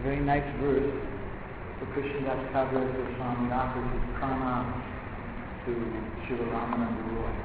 very nice verse for Krishnadas Kaviraj Goswami offers his pranam to Srila Ramananda Roy.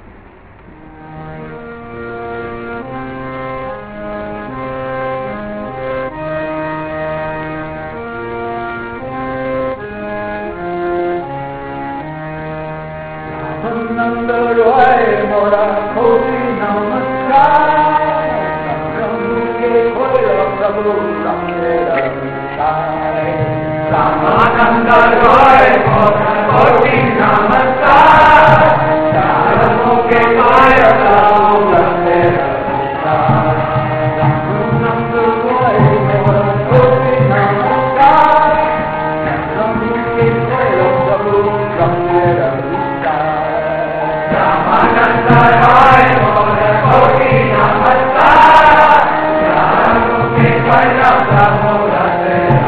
Ramananda Roy mora koti namaskar, Ramukhe koya prabhu ramera sai. Ramananda Roy mora koti namaskar, Ramukhe koya prabhu ramera sai. Ramananda Roy mora koti namaskar, Ramukhe koya prabhu ramera sai. Ramananda Roy mora koti namaskar, Ramukhe koya prabhu ramera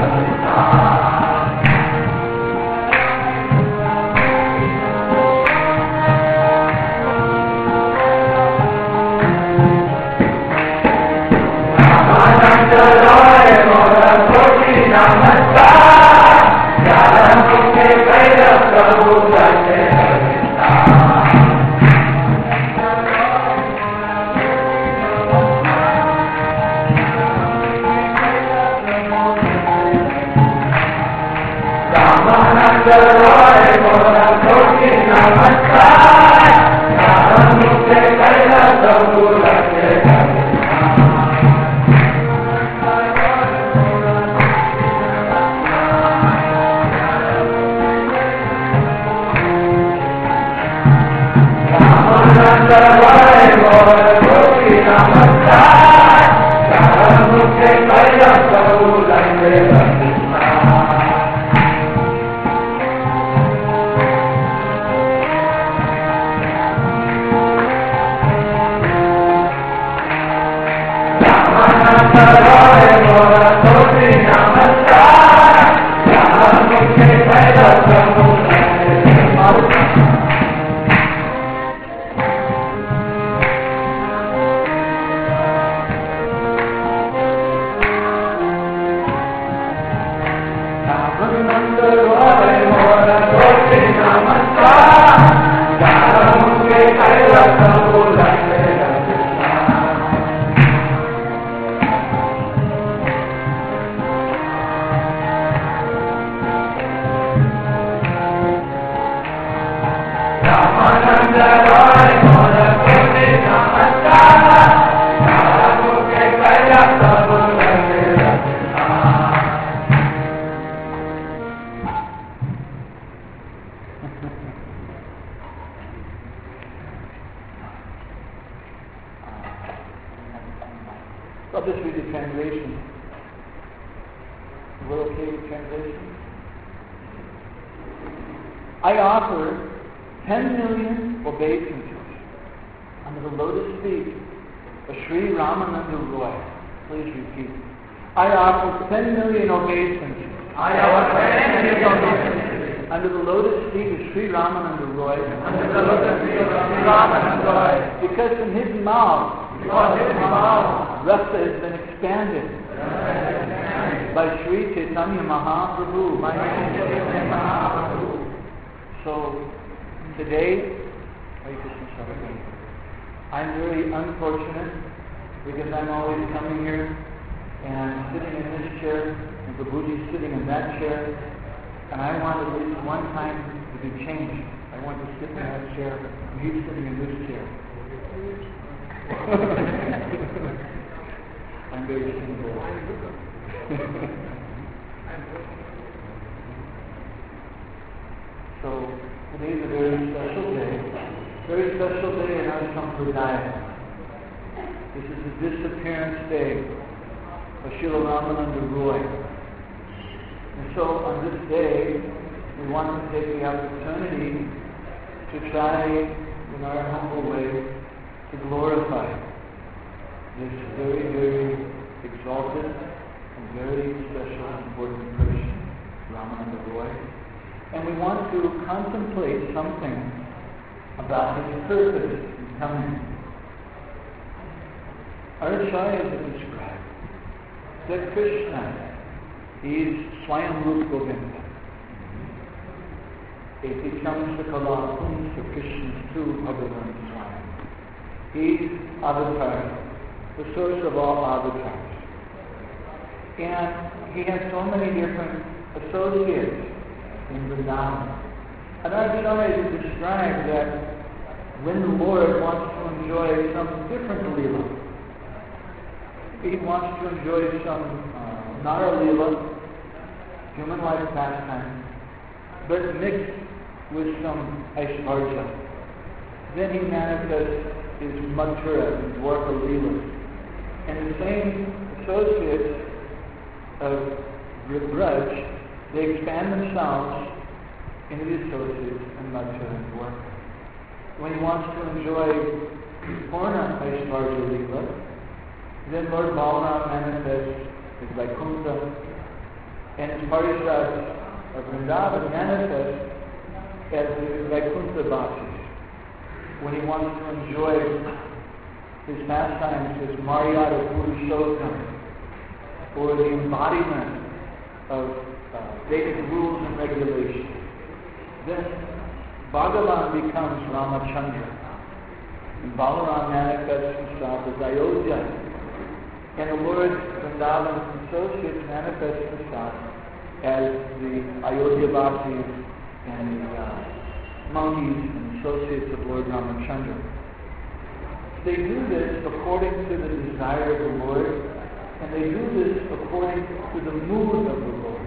I'll just read the translation. Is it okay with translation? I offer 10 million obeisances under the lotus feet of Sri Ramananda Roy. Please repeat. I offer 10 million obeisances. I offer 10 million obeisances under the lotus feet of Sri Ramananda Roy. Under the lotus feet of Sri Ramananda Roy. Because from his mouth, Rasa has been expanded by Sri Chaitanya Mahaprabhu. So today, I'm very unfortunate because I'm always coming here and I'm sitting in this chair and Prabhuji's sitting in that chair, and I want at least one time to be changed. I want to sit in that chair and he's sitting in this chair. I'm very single. So today's a very special day in our Sampradaya. This is the disappearance day of Srila Ramananda Roy. And so on this day, we want to take the opportunity to try, in our humble way, to glorify this very, very exalted and very special and important person, Ramananda Roy. And we want to contemplate something about his purpose in coming. Our Acharyas described that Krishna He's Swayam Rup Govinda. Iti Chamsakala Kunsa Krishna Tu Bhagavan Swayam. He's avatar, the source of all avatars. And he has so many different associates in Vrindavan. And Arjuna is described that when the Lord wants to enjoy some different Leela, he wants to enjoy some Nara Leela, human life pastime, but mixed with some Aishvarya. Then he manifests his Mathura and Dwarka Leela. And the same associates of Braj, they expand themselves into the associates in Mathura and Dwarka. When he wants to enjoy Purna Aishvarya Leela, then Lord Balaram manifests as Vaikuntha, and his Parishads of Vrindavan manifest as the Vaikuntha Vasis. When he wants to enjoy his pastimes as Maryada Purushottam, or the embodiment of Vedic rules and regulations, then Bhagavan becomes Ramachandra, and Balaram manifests himself as Ayodhya, and the Lord Vrindavan's associates manifest himself as the Ayodhya Vasis and the monkeys and associates of Lord Ramachandra. They do this according to the desire of the Lord, and they do this according to the mood of the Lord.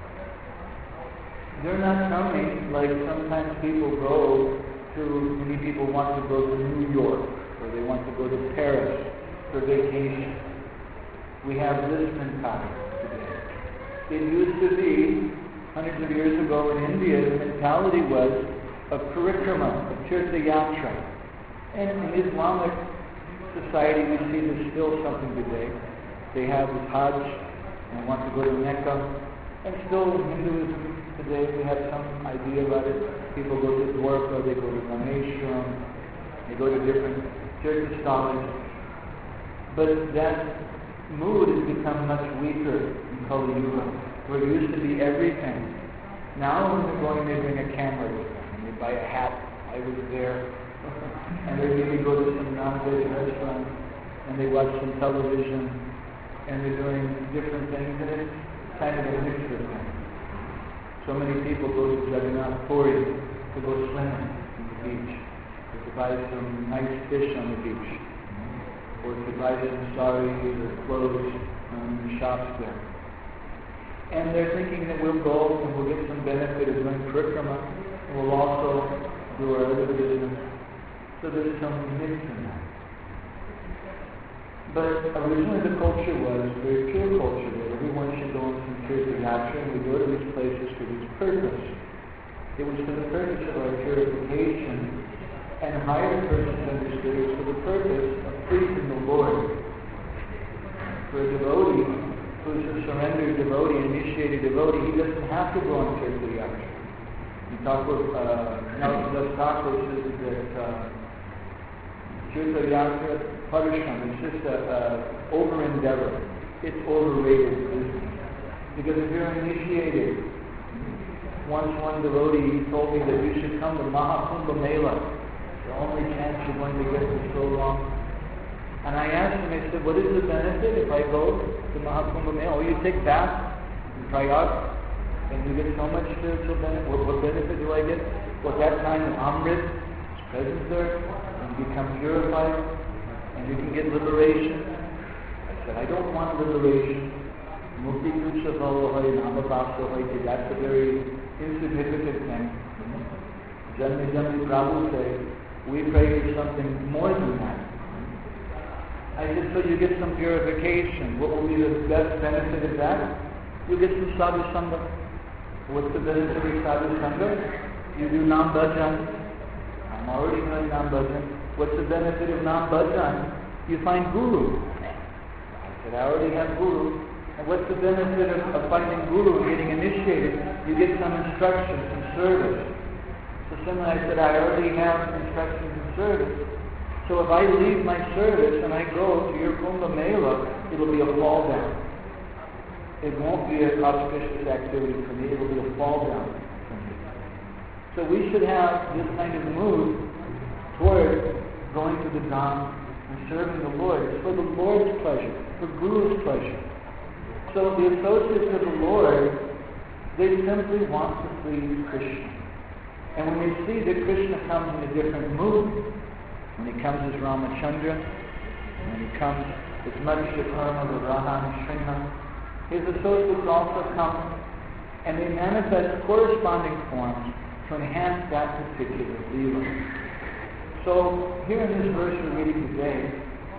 They're not coming like sometimes people go to, many people want to go to New York, or they want to go to Paris for vacation. We have this mentality today. It used to be, hundreds of years ago in India, the mentality was of parikrama, of tirtha yatra. And in Islamic society, we see there's still something today. They have this Hajj, and want to go to Mecca. And still in Hinduism today, we have some idea about it. People go to Dwarka, they go to Rameshwaram, they go to different tirtha stolas. But that mood has become much weaker in Kali Yuga, where it used to be everything. Now when they're going, they bring a camera with them, and they buy a hat. I was there. And they maybe go to some non-veg restaurant, and they watch some television, and they're doing different things, and it's kind of a mixture of things. So many people go to Jagannath Puri to go swimming on the beach, or to buy some nice fish on the beach, or to buy some saris or clothes in the shops there. And they're thinking that we'll go and we'll get some benefit of doing parikrama, and we'll also do our other business. So there's some mix in that. But originally the culture was a very pure culture that everyone should go on some tirtha yatra, and we go to these places for this purpose. It was for the purpose of our purification, and higher persons understood it was for the purpose of pleasing the Lord. For a devotee, who's a surrendered devotee, initiated devotee, he doesn't have to go on tirtha yatra. You talk with Naldas Thakur says that tirtha yatra parishram is just an over endeavor. It's overrated business. Because if you're initiated, once one devotee he told me that you should come to Mahakumbha Mela. The only chance you're going to get for so long. And I asked him, I said, what is the benefit if I go to Mahakumbha Mela? Oh, you take bath in Prayag, and you get so much spiritual benefit. What benefit do I get? Well, at that time, Amrit is present there, and you become purified, and you can get liberation. I said, I don't want liberation. Mukti Kucha Bhavohai, Namapapsohai, that's a very insignificant thing. Janmi Prabhu say, we pray for something more than that. I said, so you get some purification. What will be the best benefit of that? You get some sadhu sangha. What's the benefit of sadhu sangha? You do nam bhajan. I'm already doing nam bhajan. What's the benefit of nam bhajan? You find guru. I said, I already have guru. And what's the benefit of finding guru and getting initiated? You get some instruction, some service. So similarly, I said, I already have instructions and service. So if I leave my service and I go to your Kumbh Mela, it'll be a fall down. it won't be an auspicious activity for me. It will be a fall down for me. So we should have this kind of mood toward going to the Dham and serving the Lord. It's for the Lord's pleasure, for Guru's pleasure. So the associates of the Lord, they simply want to please Krishna. And when they see that Krishna comes in a different mood, when he comes as Ramachandra, when he comes as Madhya Karma, the Rahan Sringa, his associates also come and they manifest corresponding forms to enhance that particular Leela. So here in this verse we're reading today,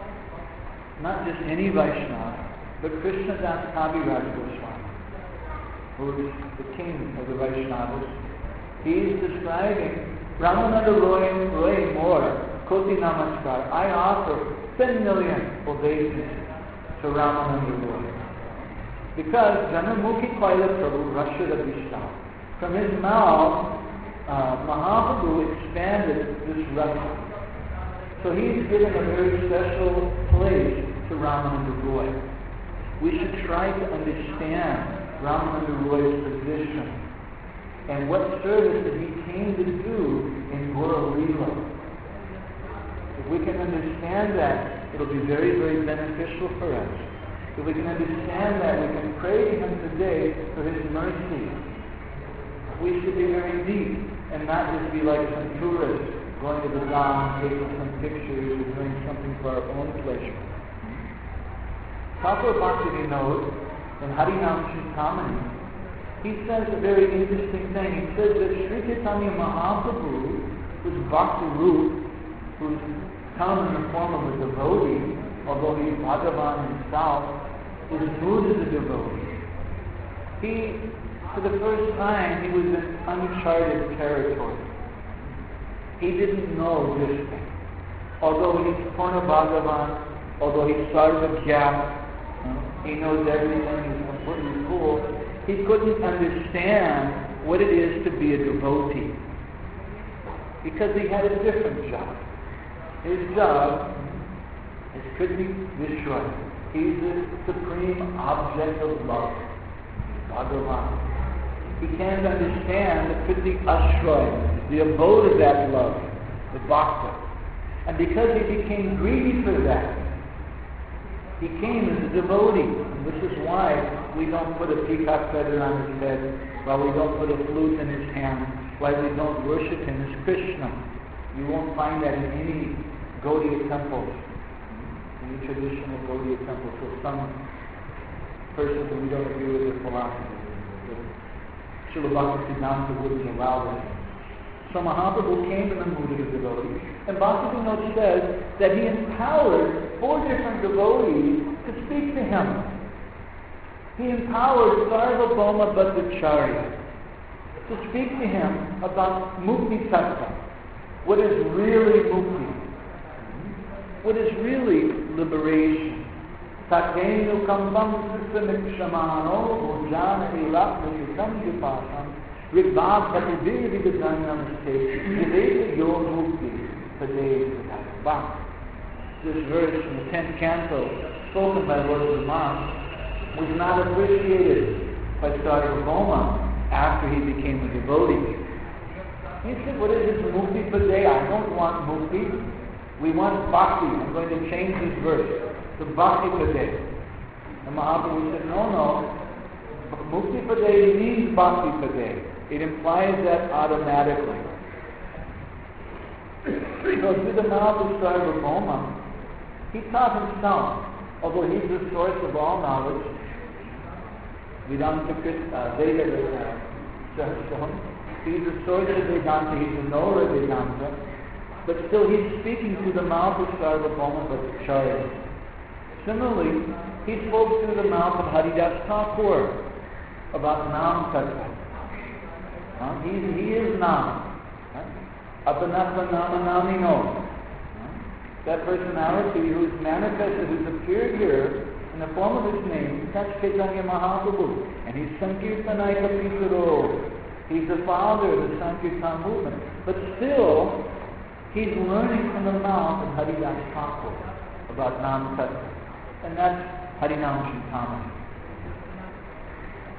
not just any Vaishnava, but Krishnadas Kaviraj Goswami, who is the king of the Vaishnavas. He is describing Ramananda Roy More, Koti Namaskar. I offer 10 million obeisances to Ramananda Roy. Because Janamukhi Kaila Prabhu, Rashtra Vishnu, from his mouth, Mahaprabhu expanded this rasa. So he's given a very special place to Ramananda Roy. We should try to understand Ramananda Roy's position and what service that he came to do in Gaura Leela. If we can understand that, it'll be very, very beneficial for us. If we can understand that, we can pray to him today for his mercy. We should be very deep and not just be like some tourists going to the Dham, taking some pictures or doing something for our own pleasure. Thakur Bhaktivinoda in Harinam Chintamani, he says a very interesting thing. He says that Sri Chaitanya Mahaprabhu, who's Bhakti Roop, who's come in the form of a devotee, although he's Bhagavan himself, is moved as a devotee. He, for the first time, he was in uncharted territory. He didn't know this thing. Although he's Purna Bhagavan, although he's Sarva Gyat, he knows everything, he's completely cool, he couldn't understand what it is to be a devotee. Because he had a different job. His job is Kridni Vishwa. He's the supreme object of love. Bhagavan. He can't understand the Kridni Ashray, the abode of that love, the Bhakta. And because he became greedy for that, he came as a devotee. And this is why we don't put a peacock feather on his head, why we don't put a flute in his hand, why we don't worship him as Krishna. You won't find that in any Gaudiya temples, any traditional Gaudiya temple. So some persons who we don't agree with their philosophy, Srila Bhaktisiddhanta wouldn't allow this. So Mahaprabhu came in the mood of a devotee. And Bhaktivinoda says that he empowered 4 different devotees to speak to him. He empowered Sarvabhauma Bhattacharya to speak to him about Mukti Tattva. What is really Mukti? What is really liberation? Tattenu Kambam Sisamikshamano Bhujana Ilapnitam Vipasam Rigbhav Patibir Vigadhanamaste Viveka Yog Mukti Padeh Bhakti. This verse in the 10th canto, spoken by Lord Brahma, was not appreciated by Sarvabhauma after he became a devotee. He said, what is this Mukti Padeh? I don't want Mukti. We want Bhakti. I'm going to change this verse to Bhakti Padeh. And Mahaprabhu said, no. Mukti Padeh means Bhakti Padeh. It implies that automatically. So through the mouth of Sarvabhauma, he taught himself, although he's the source of all knowledge, Vedanta Veda Sahasram, he's the source of Vedanta, he's the knower of Vedanta, but still he's speaking through the mouth of Sarvabhauma Bhattacharya. Similarly, he spoke through the mouth of Haridas Thakur about Nam Tattva. He is Nam. Apanatva Nama Namino. That personality who is manifested, who's appeared here in the form of his name, that's Chaitanya Mahaprabhu. And he's Sankirtanaika Pitaro. He's the father of the Sankirtan movement. But still, he's learning from the mouth of Haridas Thakur about Nam Tattva. And that's Harinam Chintamani.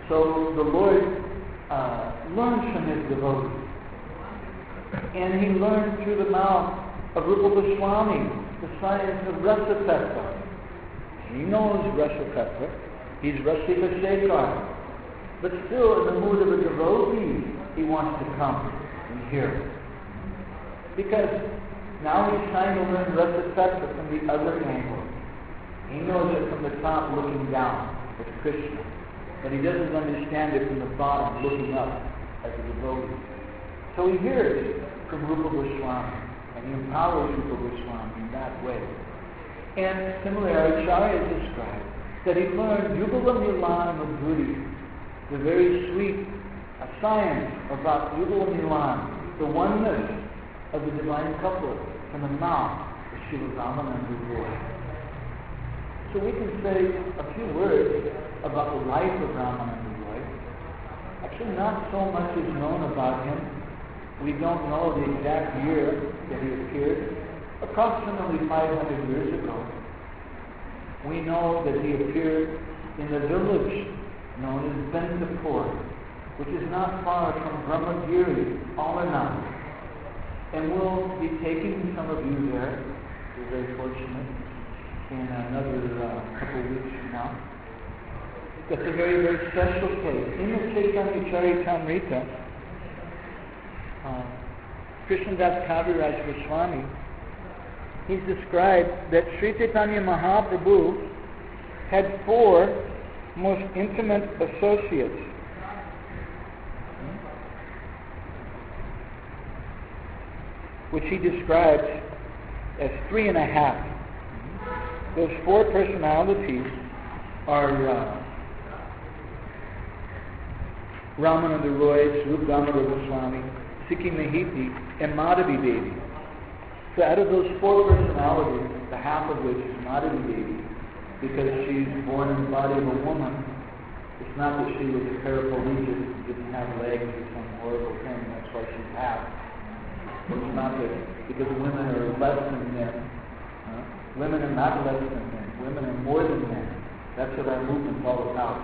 So the Lord learns from his devotees. And he learned through the mouth of Rupa Goswami the science of Rasa Tattva. He knows Rasa Tattva. He's Rasika Shekhar. But still, in the mood of a devotee, he wants to come and hear. Because now he's trying to learn Rasa Tattva from the other angle. He knows it from the top looking down as Krishna. But he doesn't understand it from the bottom looking up as a devotee. So he hears from Rupa Goswami, and he empowers Rupa Goswami in that way. And similarly, Acharya described that he learned Yugala Milan Madhuri, the very sweet science about Yugala Milan, the oneness of the divine couple, from the mouth of Srila Ramananda Roy. So we can say a few words about the life of Ramananda Roy. Actually, not so much is known about him. We don't know the exact year that he appeared. Approximately 500 years ago. We know that he appeared in the village known as Bentapur, which is not far from Brahmagiri, Alanath. And we'll be taking some of you there. We're very fortunate. In another couple of weeks from now. That's a very, very special place. In the Chaitanya Charitamrita, Krishnadas Kaviraj Goswami, he's described that Sri Chaitanya Mahaprabhu had 4 most intimate associates. Which he describes as 3.5. Those 4 personalities are Ramananda Roy, Swarup Damodar Goswami, Sikhi Mahiti, and Madhavi Devi. So out of those 4 personalities, the half of which is Madhavi Devi, because she's born in the body of a woman, it's not that she was a paraplegic, didn't have legs or some horrible thing, that's why she's half. It's not that because women are less than men. Women are not less than men. Women are more than men. That's what our movement's all about.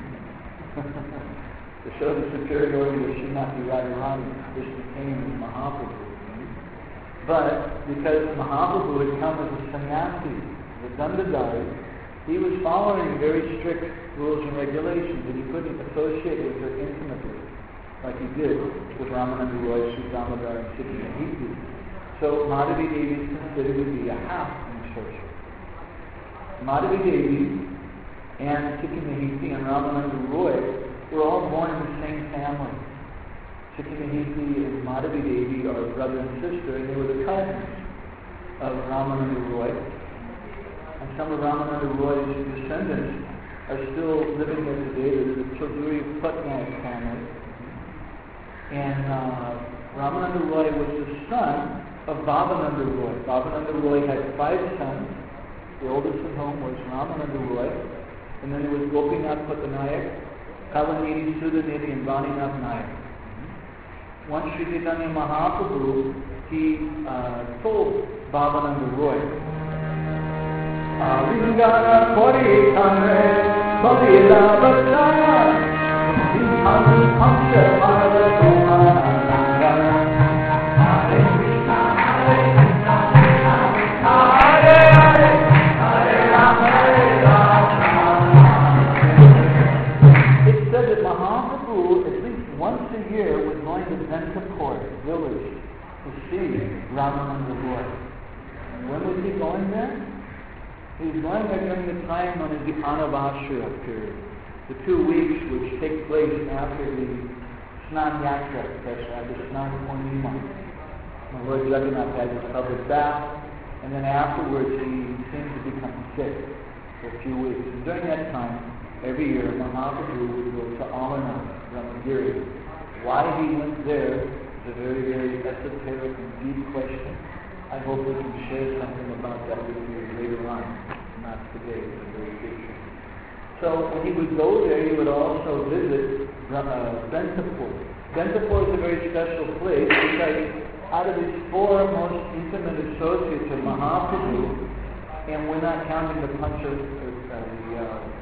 To show the superiority of Srimati Radharani, Krishna came as Mahaprabhu. But because Mahaprabhu had come as a sannyasi, the Dandadari, he was following very strict rules and regulations, and he couldn't associate with her intimately, like he did with Ramananda Roy, Sri Damodar, and Sikhi Mahiti. So Madhavi Devi is considered to be a half in social. Madhavi Devi and Sikhi Mahiti and Ramananda Roy were all born in the same family. Sikhi Mahiti and Madhavi Devi are brother and sister, and they were the cousins of Ramananda Roy. And some of Ramananda Roy's descendants are still living there today. There's the Chaudhuri Patnaik family. And Ramananda Roy was the son of Bhavananda Roy. Bhavananda Roy had 5 sons. The oldest of whom was Ramananda Roy. And then there was Gopinath Patnaik, Kalanidhi, Sudhanidhi, and Vaninath Nayak. Once Sri Chaitanya Mahaprabhu, he told Bhavananda Roy, Avingara Kori Kame, Bhavila Bhattaya, Vinham Kamsa Bhava once a year was going to Bentapur village to see Ramananda Roy. When was he going there? He was going there during the time known as the Anavashya period. The 2 weeks which take place after the Snan Yatra, that's the Snan Purnima. When Lord Jagannath had his public bath, and then afterwards he seemed to become sick for a few weeks. And during that time, every year, Mahaprabhu would go to Alanath, Brahmagiri. Why he went there is a very, very esoteric and deep question. I hope we can share something about that with you later on. Not today, it's a very big thing. So when he would go there, he would also visit Bentapur. Bentapur is a very special place because out of his 4 most intimate associates of Mahaprabhu, and we're not counting the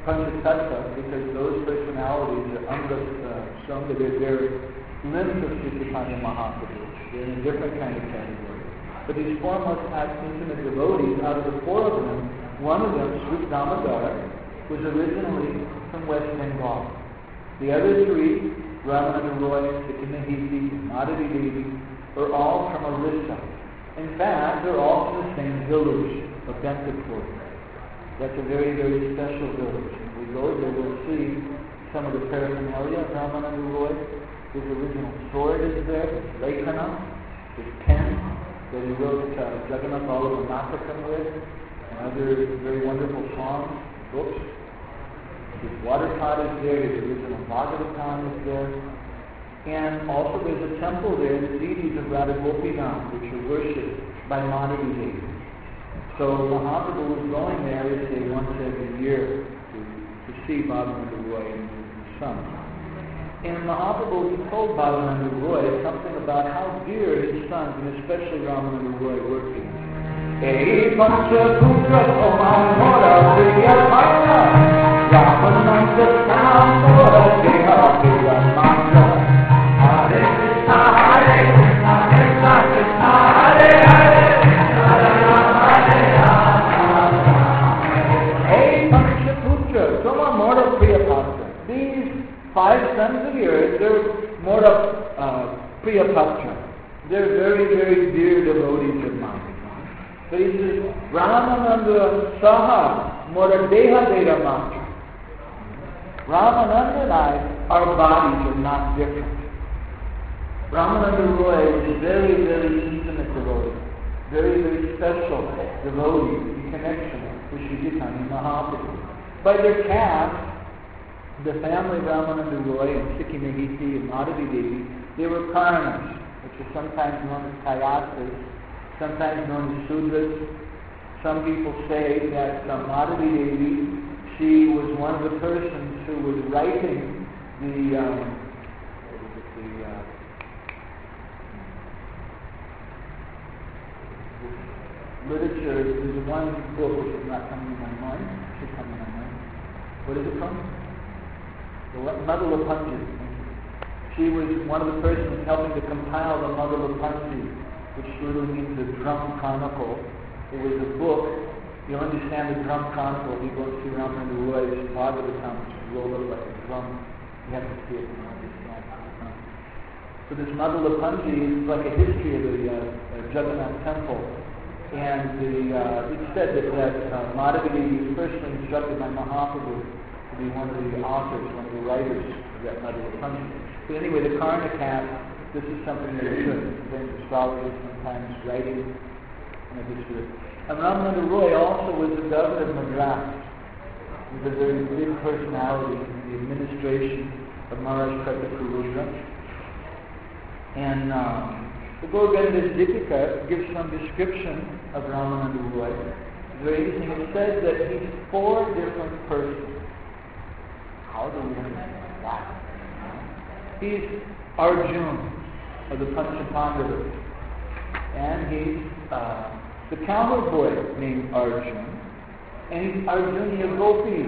Panchatattva, because those personalities are Sangha, they're limbs of Sri Chaitanya Mahaprabhu. They're in a different kind of category. But these four most intimate devotees, out of the four of them, one of them, Sri Damodar, was originally from West Bengal. The other three, Ramananda Roy, Sikinahiti, Madhavi Devi, are all from Orissa. In fact, they're all from the same village of Bentapur. That's a very, very special village. When we go there, we'll see some of the paraphernalia of Ramananda Roy. His original sword is there, his Lekhana, his pen that he wrote Jagannath Vallabha Natakam with, and other very wonderful songs, books. His water pot is there, his original Bhagavatam is there. And also there's a temple there, the deities of Radha Gopinath, which are worshipped by Madhavi Devi. So Mahaprabhu was going there, they say, once every year to see Bhavananda Roy and his son. And Mahaprabhu told Bhavananda Roy something about how dear his sons, and especially Ramananda Roy, were to him. Hey, Panchaputra Komamora Priya Mata Ramananda Samora Deha Priya Mata Hare Krishna Hare Krishna Krishna Krishna Hare Hare Hare Rama Hey, Panchaputra Komamora Priya Mata. These 5 sons of yours, they're more of Priyapatra. They're very, very dear devotees of mine. So he says, Ramananda Saha Moradeha Deva Matra. Ramananda and I, our bodies are not different. Ramananda Roy was a very, very intimate devotee. Very, very special devotee in connection with Sri Chaitanya Mahaprabhu. By their caste, the family of Ramananda Roy and Sikinahiti and Madhavi Devi, they were Karnas, which are sometimes known as Kayasas, sometimes known as Sudras. Some people say that Madhavi Devi, she was one of the persons who was writing the literature. There's one book which is not coming to my mind. It should come to my mind. What is it called? The Madhula Panji. She was one of the persons helping to compile the Madhula Panji, which literally means the Drum Chronicle. It was a book. You understand the Drum Chronicle. You go see Ramananda Roy's Bhagavatam, which rolled up like a drum. You have to see it and understand. So this Madhula Panji is like a history of the Jagannath Temple. And it's said that Madhavi Devi was personally instructed by Mahaprabhu to be one of the authors, one of the writers of that Madhula Panji. But anyway, the Karna caste, this is something that is good. Sometimes astrologers, sometimes writing in a history. And Ramananda Roy also was the governor of Madras. He was a very big personality in the administration of Maharaj Pratapurudra. And the Gaurgandhis Deepika gives some description of Ramananda Roy. It's very interesting. It says that he's 4 different persons. How do we understand that? He's Arjuna of the Panchapandavas. And he's the cowherd boy named Arjuna. And he's Arjuna Gopi.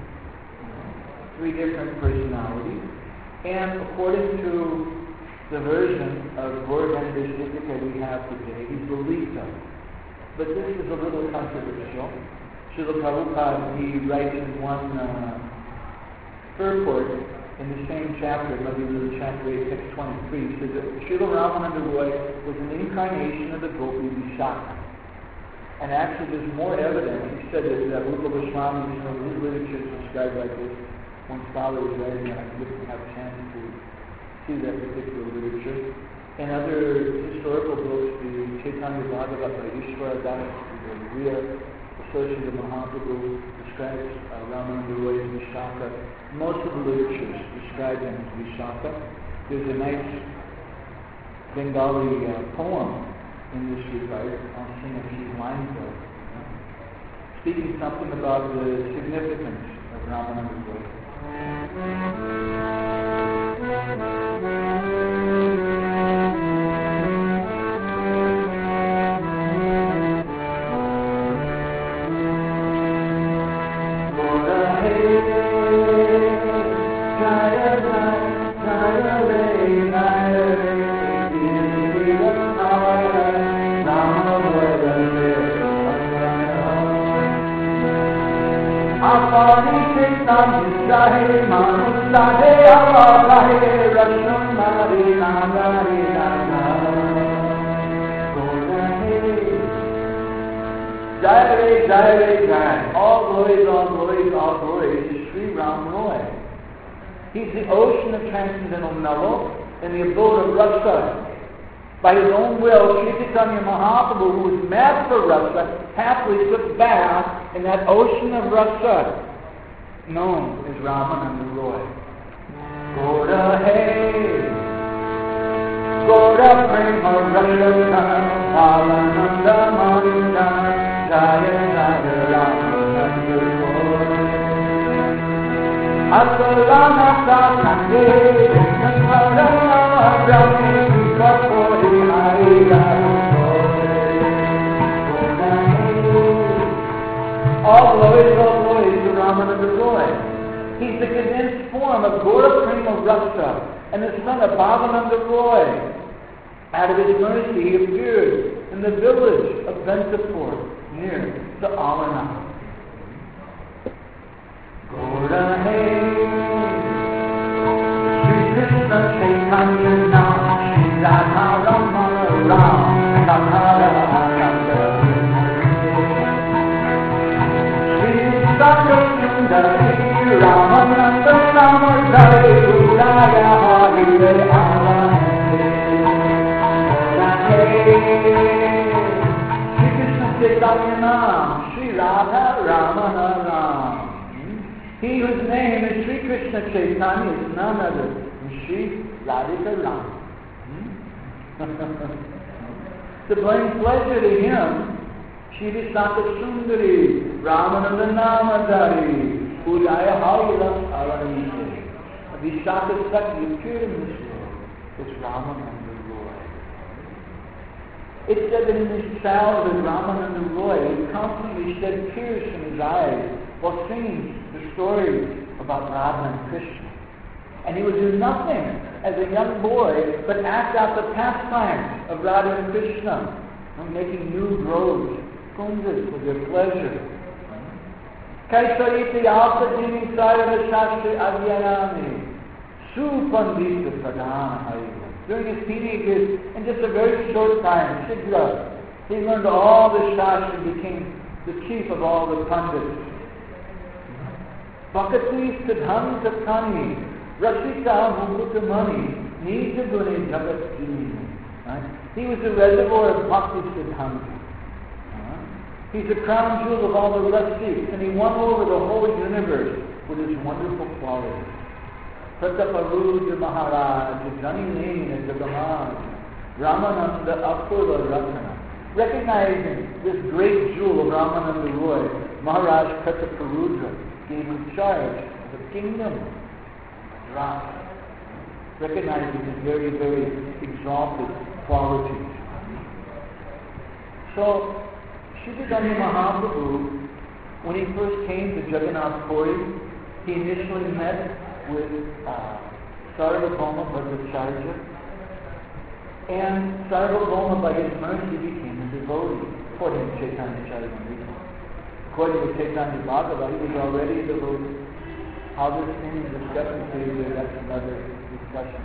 3 different personalities. And according to the version of Gaurgandhis Deepika we have today, he's Lalita. But this is a little controversial. Srila Prabhupada, he writes in one purport in the same chapter, maybe chapter 8, text 23, he says that Srila Ramananda Roy was an incarnation of the Gopi Vishaka. And actually there's more evidence. He said that Rupa Goswami, some of his literature is described like this. One scholar was writing, and I didn't have a chance to see that particular literature. In other historical books, the Chaitanya Bhagavat by Ishvara Das, the real associate of Mahaprabhu, describes Ramananda Roy as Vishaka. Most of the literatures describe him as Vishaka. There's a nice Bengali poem in this regard. I'll sing a few lines of it. Speaking something about the significance of Ramananda Roy. Hey Krishna Jahe Manu Jahe Allah Jahe Rashna Mari Nagari Naga Jai Jai. All glories to Sri Ram Roy. He's the ocean of transcendental mellow and the abode of rasa. By his own will, Sri Chaitanya Mahaprabhu, who was mad for rasa, happily took bath in that ocean of rasa, known as Ramananda Roy. Goda hey, Goda Prema Rasa, Alananda Mananda, Jaya Jaya Ramananda Roy. Asalana Sakande, Sankara Brahmi, Kapori Harida. All glories to Ramananda Roy. He's the condensed form of Gaura Prema Rasa and the son of Bhavananda Roy. Out of his mercy, he appeared in the village of Bentapur, near to Alana. Gaura hey, Sri Krishna Chaitanya Nam, Sri Radha Ramana Ram, Sakara Ananda. Sundari Ramananda Namadari Udaya Harive Alahande Shri Krishna Chaitanya Nam, Sri Radha Ramana Ram. He whose name is Sri Krishna Chaitanya is none other than Sri Radhika Ram. To bring pleasure to him, Shri Sata Sundari, Ramananda Namadari, Udaya Harilas Alanise. The Sata Sakti appeared in this world as Ramananda Roy. It said that in his childhood, Ramananda Roy constantly shed tears from his eyes while singing the stories about Radha and Krishna. And he would do nothing as a young boy but act out the pastimes of Radha and Krishna, making new groves, kunjas for their pleasure. Kaisariti Alpadini Sarva Shastri Adhyayami Supandita Pradhana Hariva. During his teenage years, in just a very short time, Shigra, he learned all the Shastri and became the chief of all the Pandits. Bhakati Siddhanta Kani Rasika Mukutamani Nija Guni Jagat Jini. He was the reservoir of Bhakti Siddhanta. He's the crown jewel of all the Rasis, and he won over the whole universe with his wonderful qualities. Prataparuja Maharaj, Jani Lena Jagamaj, Ramananda Apurva Ratana. Recognizing this great jewel of Ramananda Roy, Maharaj Prataparuja gave him charge of the kingdom of Madras, recognizing his very, very exalted qualities. So, Shri Chaitanya Mahaprabhu, when he first came to Jagannath Puri, he initially met with Sarvabhauma Bhattacharya, and Sarvabhauma, by his mercy, became a devotee, according to Chaitanya Charitamrita. According to Chaitanya Bhagavata, he was already a devotee. How this thing is discrepancy, that's another discussion.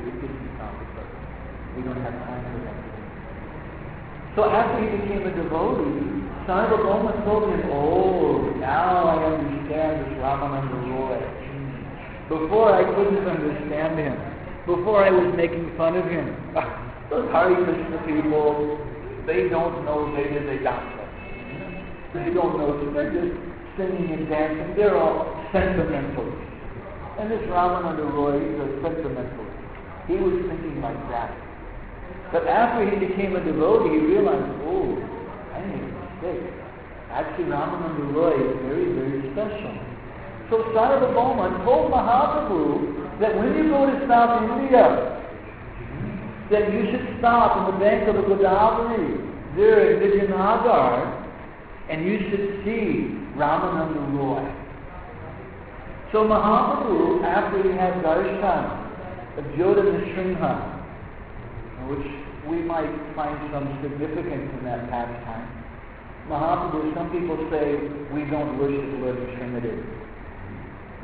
We don't have time for that. So after he became a devotee, Sarvabhauma told him, oh, now I understand this Ramananda Roy. Before I couldn't understand him. Before I was making fun of him. Those Hare Krishna people, they don't know Veda Vedanta. They don't know, so they're just singing and dancing. They're all sentimentalists. And this Ramananda Roy is a sentimentalist. He was thinking like that. But after he became a devotee, he realized, oh, I made a mistake. Actually, Ramananda Roy is very, very special. So Sarvabhauma told Mahaprabhu that when you go to South India, that you should stop on the bank of the Godavari, there in Vijayanagar, and you should see Ramananda Roy. So Mahaprabhu, after he had darshan of Jyotir Nrsimha, which we might find some significance in that pastime, Mahaprabhu, some people say we don't worship Lord Trinity.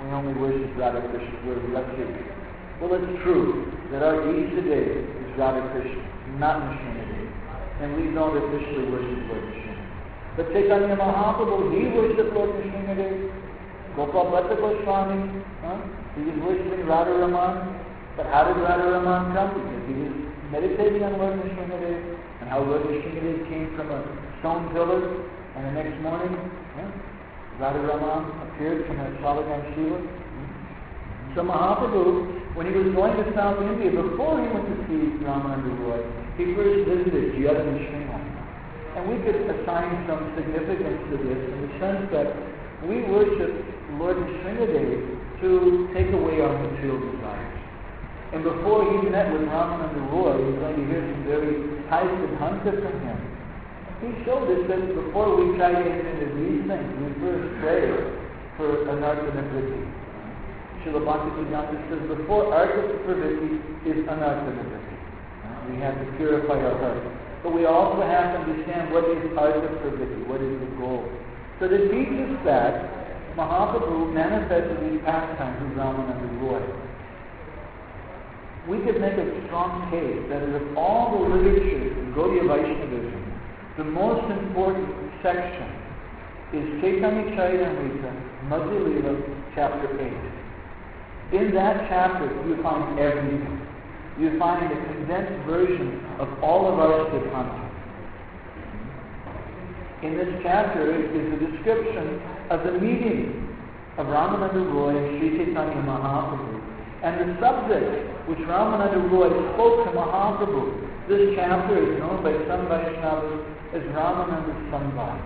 We only worship Radha Krishna. We're lucky. Well, it's true that our Eid today is Radha Krishna, not Nrsimhadev. And we don't officially worship Lord Nrsimhadev. But Chaitanya Mahaprabhu, he worshipped Lord Nrsimhadev. Gopal Bhatta Goswami, he was worshiping Radha Raman. But how did Radha Raman come? Because he was meditating on Lord Nrsimhadev, and how Lord Nrsimhadev came from a stone pillar, and the next morning, Radha Raman appeared from a Shalagan Shiva. So Mahaprabhu, when he was going to South India, before he went to see Ramananda Roy, he first visited Jyoti Nrsimha. And we could assign some significance to this in the sense that we worship Lord Nrsimhadev to take away our material desires. And before he met with Ramananda Roy, he was going to hear some very high siddhanta from him. He showed us that before we try to enter into these things, we first pray for anartha nivritti. Srila Bhaktivedanta says before artha pravritti is anartha nivritti. We have to purify our heart. But we also have to understand what is artha pravritti, what is the goal. So to teach us that, Mahaprabhu manifested these pastimes with Ramananda Roy. We could make a strong case that of all the literature in Gaudiya Vaishnavism, the most important section is Chaitanya Charitamrita, Madhya Leela, chapter 8. In that chapter, you find everything. You find a condensed version of all of our siddhanta. In this chapter is a description of the meeting of Ramananda Roy and Sri Chaitanya Mahaprabhu, and the subject which Ramananda Roy spoke to Mahaprabhu. This chapter is known by some Vaishnavas as Ramananda Samvad.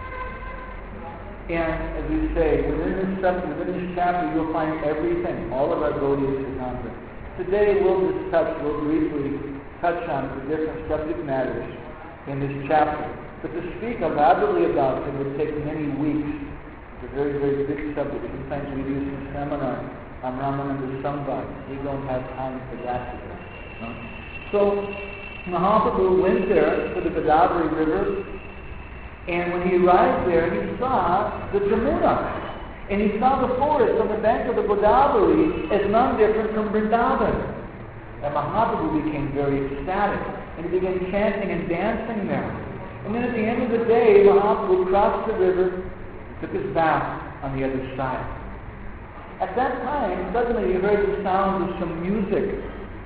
And as we say, within this chapter you'll find everything, all of our Gaudiya Siddhanta. Today we'll briefly touch on the different subject matters in this chapter. But to speak elaborately about it would take many weeks. It's a very, very big subject. Sometimes we do some seminar on Ramananda Samvad. We don't have time for that today. So Mahaprabhu went there to the Godavari River, and when he arrived there, he saw the Jamuna. And he saw the forest on the bank of the Godavari as none different from Vrindavan. And Mahaprabhu became very ecstatic, and he began chanting and dancing there. And then at the end of the day, Mahaprabhu crossed the river, took his bath on the other side. At that time, suddenly he heard the sound of some music.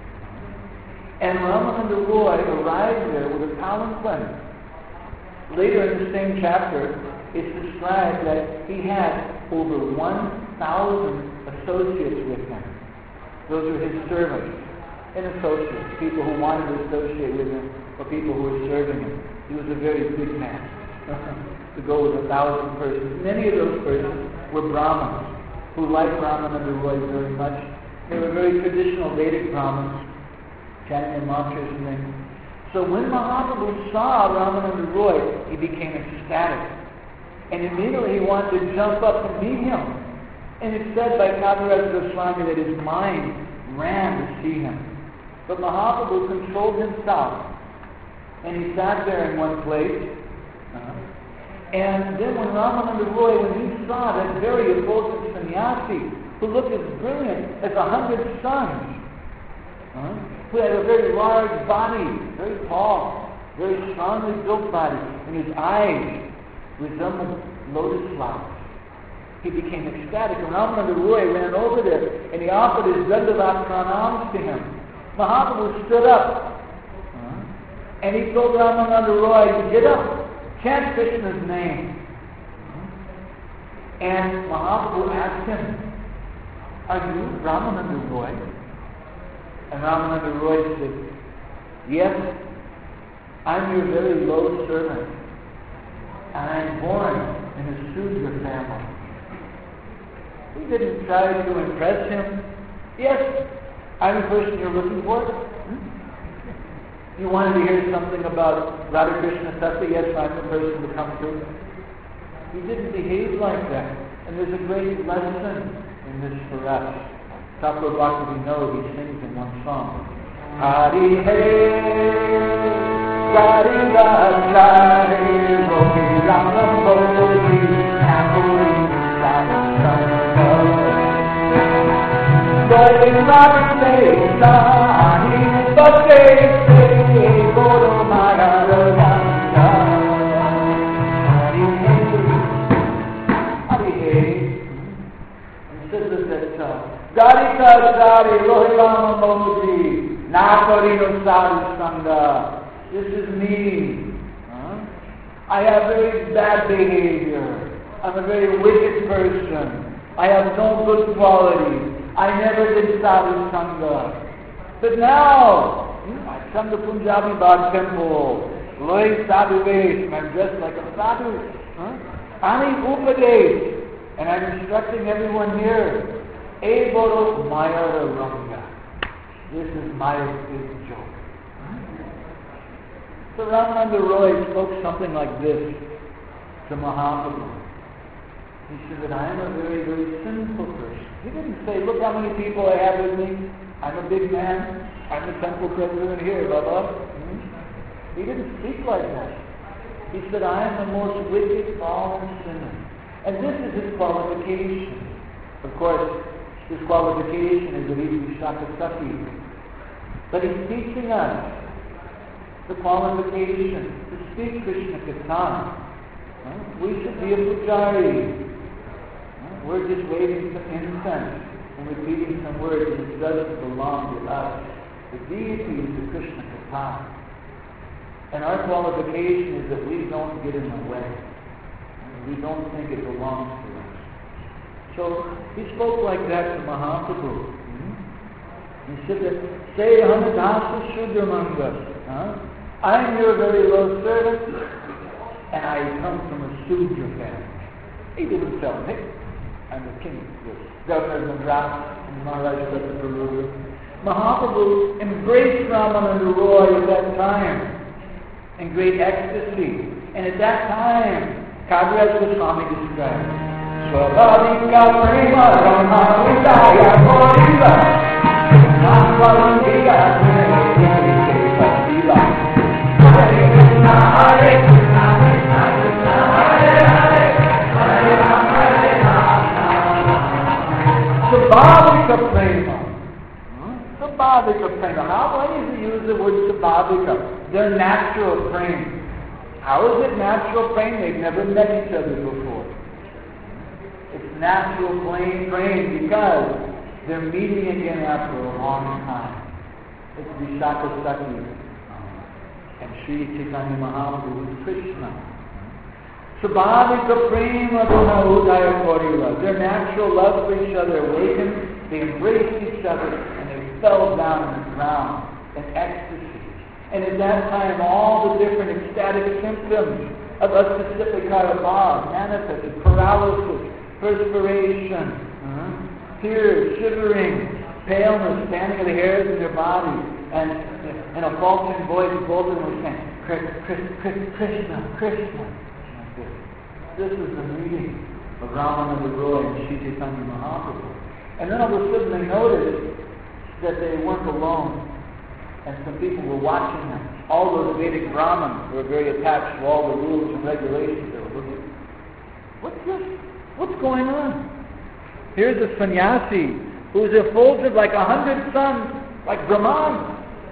And Ramananda Roy arrived there with a palanquin. Later in the same chapter, it's described that he had over 1,000 associates with him. Those were his servants and associates, people who wanted to associate with him or people who were serving him. He was a very big man to go with 1,000 persons. Many of those persons were Brahmins who liked Ramananda Roy very much. They were very traditional Vedic Brahmins, chanting mantras and things. So when Mahaprabhu saw Ramananda Roy, he became ecstatic. And immediately he wanted to jump up and meet him. And it's said by Kaviraj Goswami that his mind ran to see him. But Mahaprabhu controlled himself. And he sat there in one place. And then when Ramananda Roy, when he saw that very effulgent sannyasi, who looked as brilliant as 100 suns, who had a very large body, very tall, very strongly built body, and his eyes resembled lotus flowers, he became ecstatic. And Ramananda Roy ran over there, and he offered his Dandavat pranams to him. Mahaprabhu stood up, and he told Ramananda Roy, get up, chant Krishna's name. And Mahaprabhu asked him, are you Ramananda Roy? And Ramananda Roy said, yes, I'm your very low servant, and I'm born in a Sudra family. He didn't try to impress him. Yes, I'm the person you're looking for. You wanted to hear something about Radha Krishna Tattva? Yes, I'm the person to come to. He didn't behave like that. And there's a great lesson in this for us. Thakur Bhakti, we know, he sings in one song. Hari Hey, Hari Hari, Gopi Rama Boli, Kapuri Rama. This is me. I have very bad behavior. I'm a very wicked person. I have no good qualities. I never did sadhu sangha. But now, I come to Punjabi Bagh temple. Loi sadhu vesh. I'm dressed like a sadhu. Ani upadesh. And I'm instructing everyone here. E boro maya ranga. This is my big joke. So Ramananda Roy spoke something like this to Mahaprabhu. He said that I am a very, very sinful person. He didn't say, look how many people I have with me. I'm a big man. I'm the temple president here, Baba. He didn't speak like that. He said, I am the most wicked, fallen sinner. And this is his qualification. Of course, his qualification is that he's Shakasaki. But he's teaching us the qualification to speak Krishna Katha. We should be a pujari. We're just waving some incense and repeating some words, and it doesn't belong to us. The deity is the Krishna Katha. And our qualification is that we don't get in the way. We don't think it belongs to us. So he spoke like that to Mahaprabhu. He said that, say Hamadasa Shudramanga. I am your very low servant, and I come from a Sudra family. He didn't tell me. I'm the king, the governor of Madras, and Maharaja Ratnapuru. Mahaprabhu embraced Ramananda Roy at that time in great ecstasy. And at that time, Kaviraj Goswami described, Swabhavika prema rama vidaya moriva Namvalandika prema pasiva Hare Krishna, Hare Krishna, Krishna Krishna, Hare Hare, Hare Rama, Hare Rama. Sabhavika prema. Sabhavika prema. Why does he use the word sabhavika? They're natural prema. How is it natural prema? They've never met each other before. It's natural prema because they're meeting again after a long time. It's Vishaka Saki and Sri Chaitanya Mahaprabhu with Krishna. Sabhavika prema dona udaya korila. Their natural love for each other awakened, they embraced each other, and they fell down on the ground in ecstasy. And at that time, all the different ecstatic symptoms of a specific bhav manifested: paralysis, perspiration, tears, shivering, paleness, standing of the hairs in their body, and in a faltering voice, both of them were saying, Krishna, Krishna. This is the meeting of Ramananda Roy and Sri Chaitanya Mahaprabhu. And then all of a sudden they noticed that they weren't alone, and some people were watching them. All those Vedic Brahmins were very attached to all the rules and regulations. They were looking, what's this? What's going on? Here's a sannyasi who's effulgent like 100 suns, like Brahman.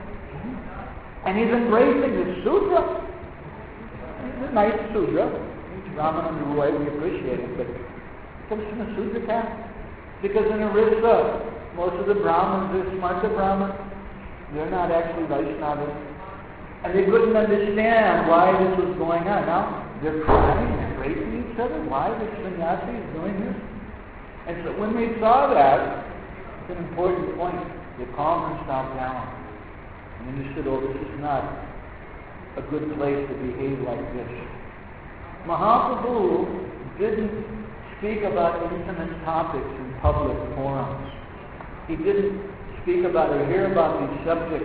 And he's embracing the Sudra. He's a nice Sudra. He's Ramananda Roy, we appreciate him, but he comes from a Sudra caste. Because in Orissa, most of the Brahmins are Smarta Brahmins. They're not actually Vaishnavas. And they couldn't understand why this was going on. Now, they're crying, they're embracing each other. Why this sannyasi is doing this? And so when they saw that, it's an important point. They calmed themselves down. And understood, oh, this is not a good place to behave like this. Mahaprabhu didn't speak about intimate topics in public forums. He didn't speak about or hear about these subjects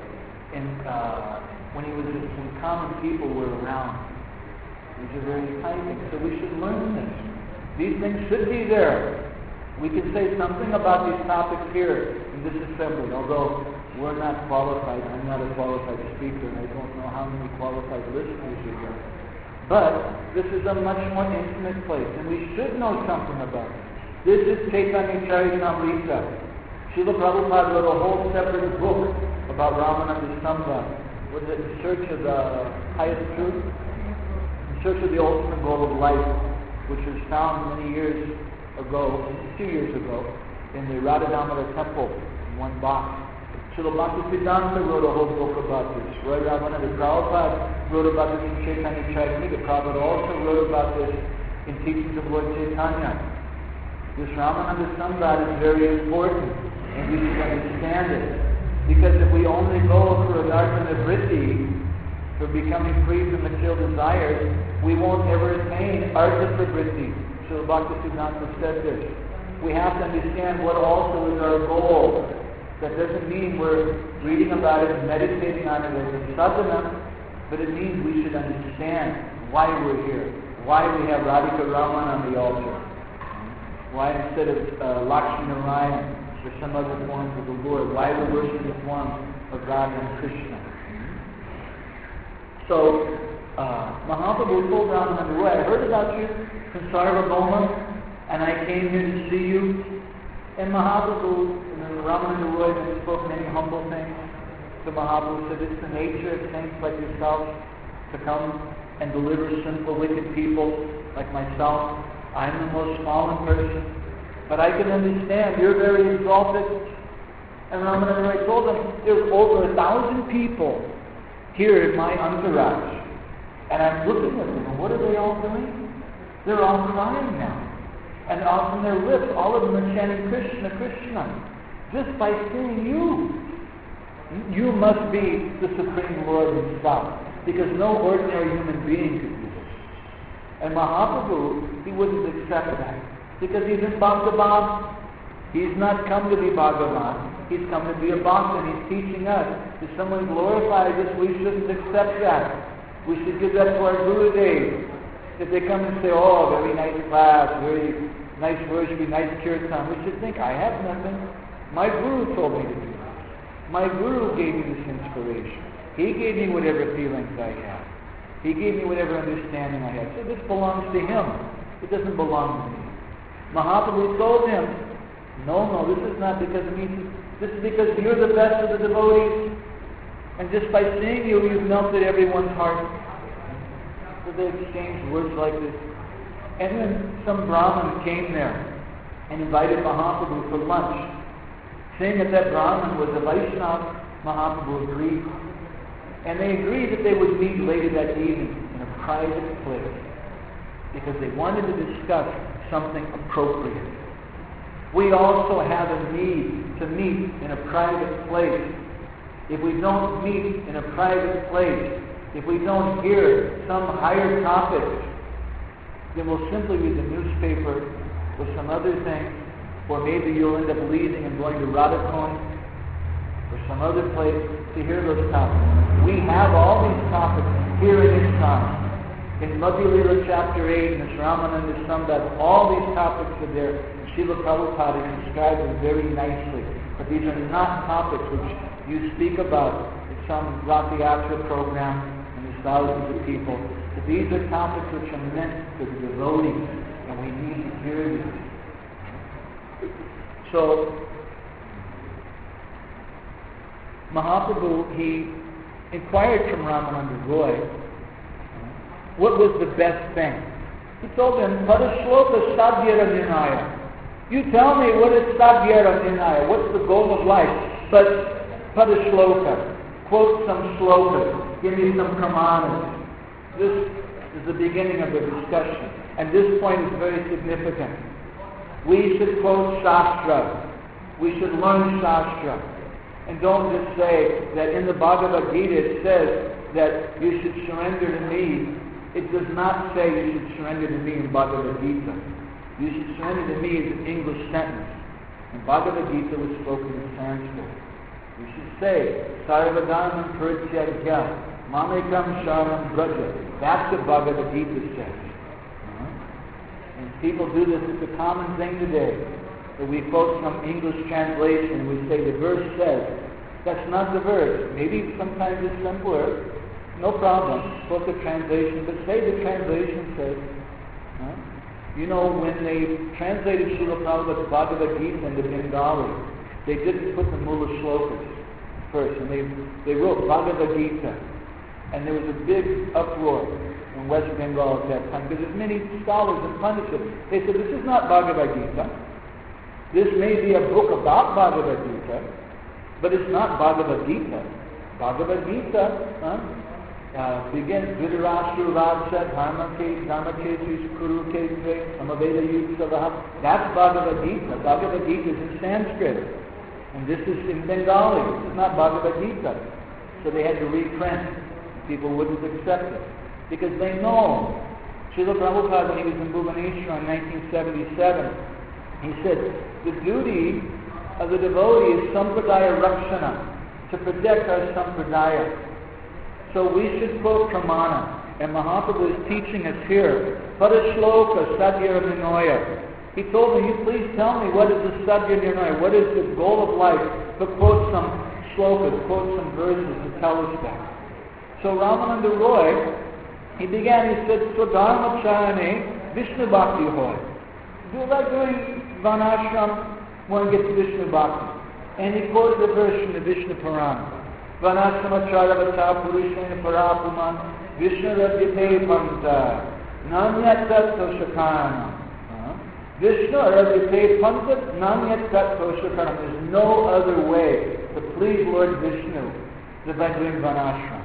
when he was when common people were around. These are very tight things, so we should learn this. These things should be there. We can say something about these topics here in this assembly, although we're not qualified. I'm not a qualified speaker, and I don't know how many qualified listeners are here. But this is a much more intimate place, and we should know something about it. This is Chaitanya Charitamrita. Srila Prabhupada wrote a whole separate book about Ramananda Sambhava. Was it In Search of the Highest Truth? In Search of the Ultimate Goal of Life, which was found many years ago, 2 years ago, in the Radha-Damodar temple in one box. Srila Bhaktisiddhanta wrote a whole book about this. Roy Ramananda Prabhupada wrote about this in Chaitanya Charitamrita. Prabhupada also wrote about this in Teachings of Lord Chaitanya. This Ramananda Sambhava is very important, and we should understand it. Because if we only go for a darshana vritti, for becoming free from material desires, we won't ever attain artha pravritti. Srila Bhaktisiddhanta said this. We have to understand what also is our goal. That doesn't mean we're reading about it and meditating on it as a sadhana, but it means we should understand why we're here, why we have Radhika Raman on the altar, why instead of Lakshmi Narayan or some other forms of the Lord, why we're worshiping the forms of Radha and Krishna. So, Mahaprabhu told Ramananda Roy, I heard about you from Sarvabhauma, and I came here to see you. And Mahaprabhu, Ramananda Roy spoke many humble things to Mahaprabhu, said it's the nature of saints like yourself to come and deliver simple, wicked people like myself. I'm the most fallen person, but I can understand you're very exalted. And Ramananda Roy told him, there's over 1,000 people here in my entourage, and I'm looking at them, and what are they all doing? They're all crying now. And from their lips, all of them are chanting Krishna, Krishna. Just by seeing you. You must be the Supreme Lord himself. Because no ordinary human being could do this. And Mahaprabhu, he wouldn't accept that. Because he's in Bhakta. He's not come to be Bhagavan. He's come to be a Bhakta, and he's teaching us. If someone glorifies us, we shouldn't accept that. We should give that to our Gurudev. If they come and say, oh, very nice class, very nice worship, nice kirtan, we should think, I have nothing. My Guru told me to do this. My Guru gave me this inspiration. He gave me whatever feelings I have. He gave me whatever understanding I have. So this belongs to him. It doesn't belong to me. Mahaprabhu told him, no, this is not because of me. This is because you're the best of the devotees. And just by seeing you, you've melted everyone's heart. So they exchanged words like this. And then some Brahmin came there and invited Mahaprabhu for lunch. Seeing that Brahmin was a Vaishnava, Mahaprabhu agreed. And they agreed that they would meet later that evening in a private place because they wanted to discuss something appropriate. We also have a need to meet in a private place. If we don't meet in a private place, if we don't hear some higher topics, then we'll simply read the newspaper or some other thing, or maybe you'll end up leaving and going to Radhakund or some other place to hear those topics. We have all these topics here in ISKCON. In Madhya Lila chapter 8, in the Ramananda Sambhava, all these topics are there. Srila Prabhupada describes them very nicely. But these are not topics which you speak about in some Rathayatra program and there's thousands of people. But these are topics which are meant for the devotees, and we need to hear these. So, Mahaprabhu, he inquired from Ramananda Roy, what was the best thing? He told him, Padashloka Sadhyara Nirnaya. You tell me what is Sadhyara Nirnaya, what's the goal of life? But Padashloka, quote some slokas, give me some pramanas. This is the beginning of the discussion, and this point is very significant. We should quote Shastra. We should learn Shastra. And don't just say that in the Bhagavad Gita it says that you should surrender to me. It does not say you should surrender to me in Bhagavad Gita. You should surrender to me is an English sentence. And Bhagavad Gita was spoken in Sanskrit. You should say, Sarvadhanam Parityagya, Mamekam Sharam Braja. That's what Bhagavad Gita says. And people do this, it's a common thing today. That we quote some English translation and we say the verse says. That's not the verse. Maybe sometimes it's simpler. No problem. Quote the translation, but say the translation says. You know, when they translated Srila Prabhupada's Bhagavad Gita into Bengali, they didn't put the Mula Shlokas first, and they wrote Bhagavad Gita. And there was a big uproar in West Bengal at that time, because there's many scholars and pundits. They said, this is not Bhagavad Gita. This may be a book about Bhagavad Gita, but it's not Bhagavad Gita. Bhagavad Gita begins, Dhritarashtra Raja, Dharmaketus, Kuruketu, Samaveda Yutsavaha. That's Bhagavad Gita. Bhagavad Gita is in Sanskrit. And this is in Bengali. This is not Bhagavad Gita. So they had to reprint. People wouldn't accept it. Because they know. Srila Prabhupada, when he was in Bhubaneswar in 1977, he said, the duty of the devotee is Sampradaya Rakshana, to protect our Sampradaya. So we should quote Pramana. And Mahaprabhu is teaching us here. Padashloka Sadhya Nirnaya. He told me, you please tell me what is the Sadhya Nirnaya, what is the goal of life, but quote some shlokas, quote some verses to tell us that. So Ramananda Roy, he said, Swadharma Charane Vishnu Bhakti Hoy. Do like doing Vanashram when we get to Vishnu Bhakti. And he quoted the verse from the Vishnu Purana. Vanashrama Charavata Purushena Parapuman Vishnu Radyate Panta Nanyat Tattva Shakarana. Vishnu Radyate Panta Nanyat Tattva Shakarana. There's no other way to please Lord Vishnu than by doing Vanashram.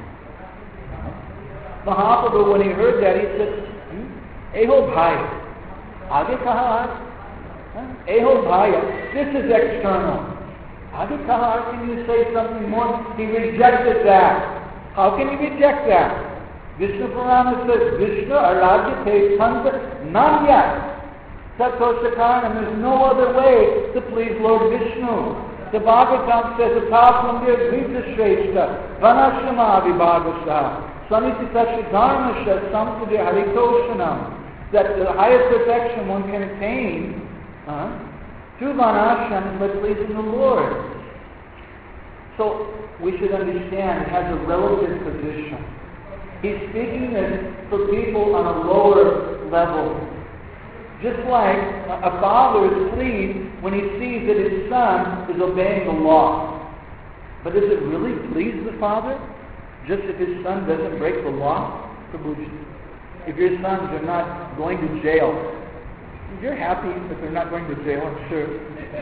Mahaprabhu, when he heard that, he said, Eho Bhai, Age kaha? Eho Bhai, this is external. Age kaha, can you say something more? He rejected that. How can he reject that? Vishnu Purana says, Vishnu Aradyate Panta Nanyat Tattva, and there's no other way to please Lord Vishnu. The Bhagavatam says, apart from the Advaita Shrestha, Vanashrama Vibhagasa. Samiti Tasya Dharmasha Samsudya Haritoshanam, that the highest perfection one can attain through Vanashram is by pleasing the Lord. So we should understand it has a relative position. He's speaking this for people on a lower level. Just like a father is pleased when he sees that his son is obeying the law. But does it really please the father? Just if his son doesn't break the law, if your sons are not going to jail, you're happy if they're not going to jail, I'm sure.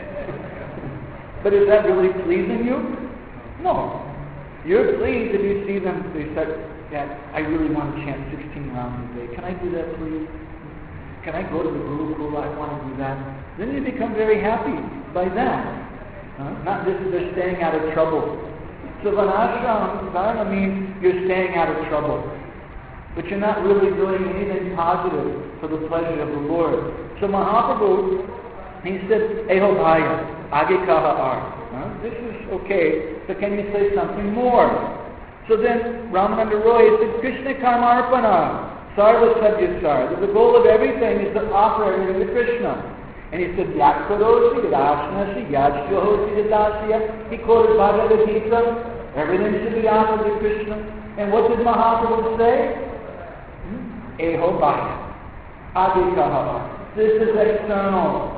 But is that really pleasing you? No. You're pleased if you see them, they start, Dad, I really want to chant 16 rounds a day. Can I do that, please? Can I go to the Gurukula? I want to do that. Then you become very happy by that. Not just that they're staying out of trouble. So Vanashram Dharma means you're staying out of trouble. But you're not really doing anything positive for the pleasure of the Lord. So Mahaprabhu, he said, Eho Bhaya, Age Kaha Ar. This is okay, but can you say something more? So then Ramananda Roy said, Krishna Karmarpana, Sarva Sadyasar. The goal of everything is to offer everything to Krishna. And he said, Yakkarosi, Yadashnasi, Yajyohosi, Yadasya. He quoted Bhagavad Gita. Everything should be offered to Krishna. And what did Mahaprabhu say? Eho Bhaya. Age Kaha. This is external.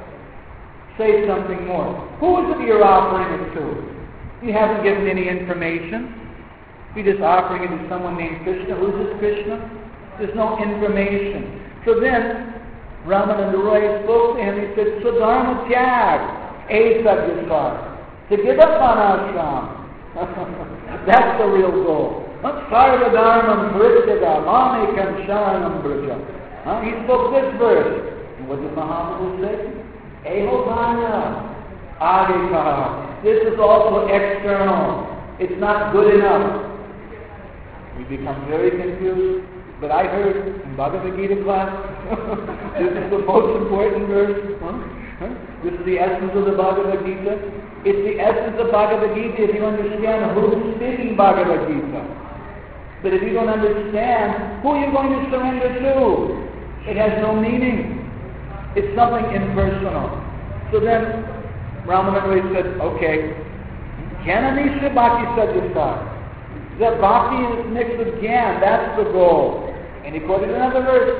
Say something more. Who is it you're offering it to? You haven't given any information. You're just offering it to someone named Krishna. Who's this Krishna? There's no information. So then, Ramananda Roy spoke to him. He said, Swadharma Tyag, A Sadyasar. To give up Vanashram. That's the real goal. Sarva Dharmam Vrittyaga, Mamekam Sharanam Braja. He spoke this verse. And what did Mahaprabhu say? Eho Bhaya, Age Kaha. This is also external. It's not good enough. We become very confused. But I heard in Bhagavad Gita class, this is the most important verse. This is the essence of the Bhagavad Gita. It's the essence of Bhagavad Gita if you understand who's speaking Bhagavad Gita. But if you don't understand, who are you going to surrender to? It has no meaning. It's something impersonal. So then, Ramananda said, okay, Jnananisha Bhakti Sadyasar. That bhakti is mixed with Gyan, that's the goal. And he quoted another verse,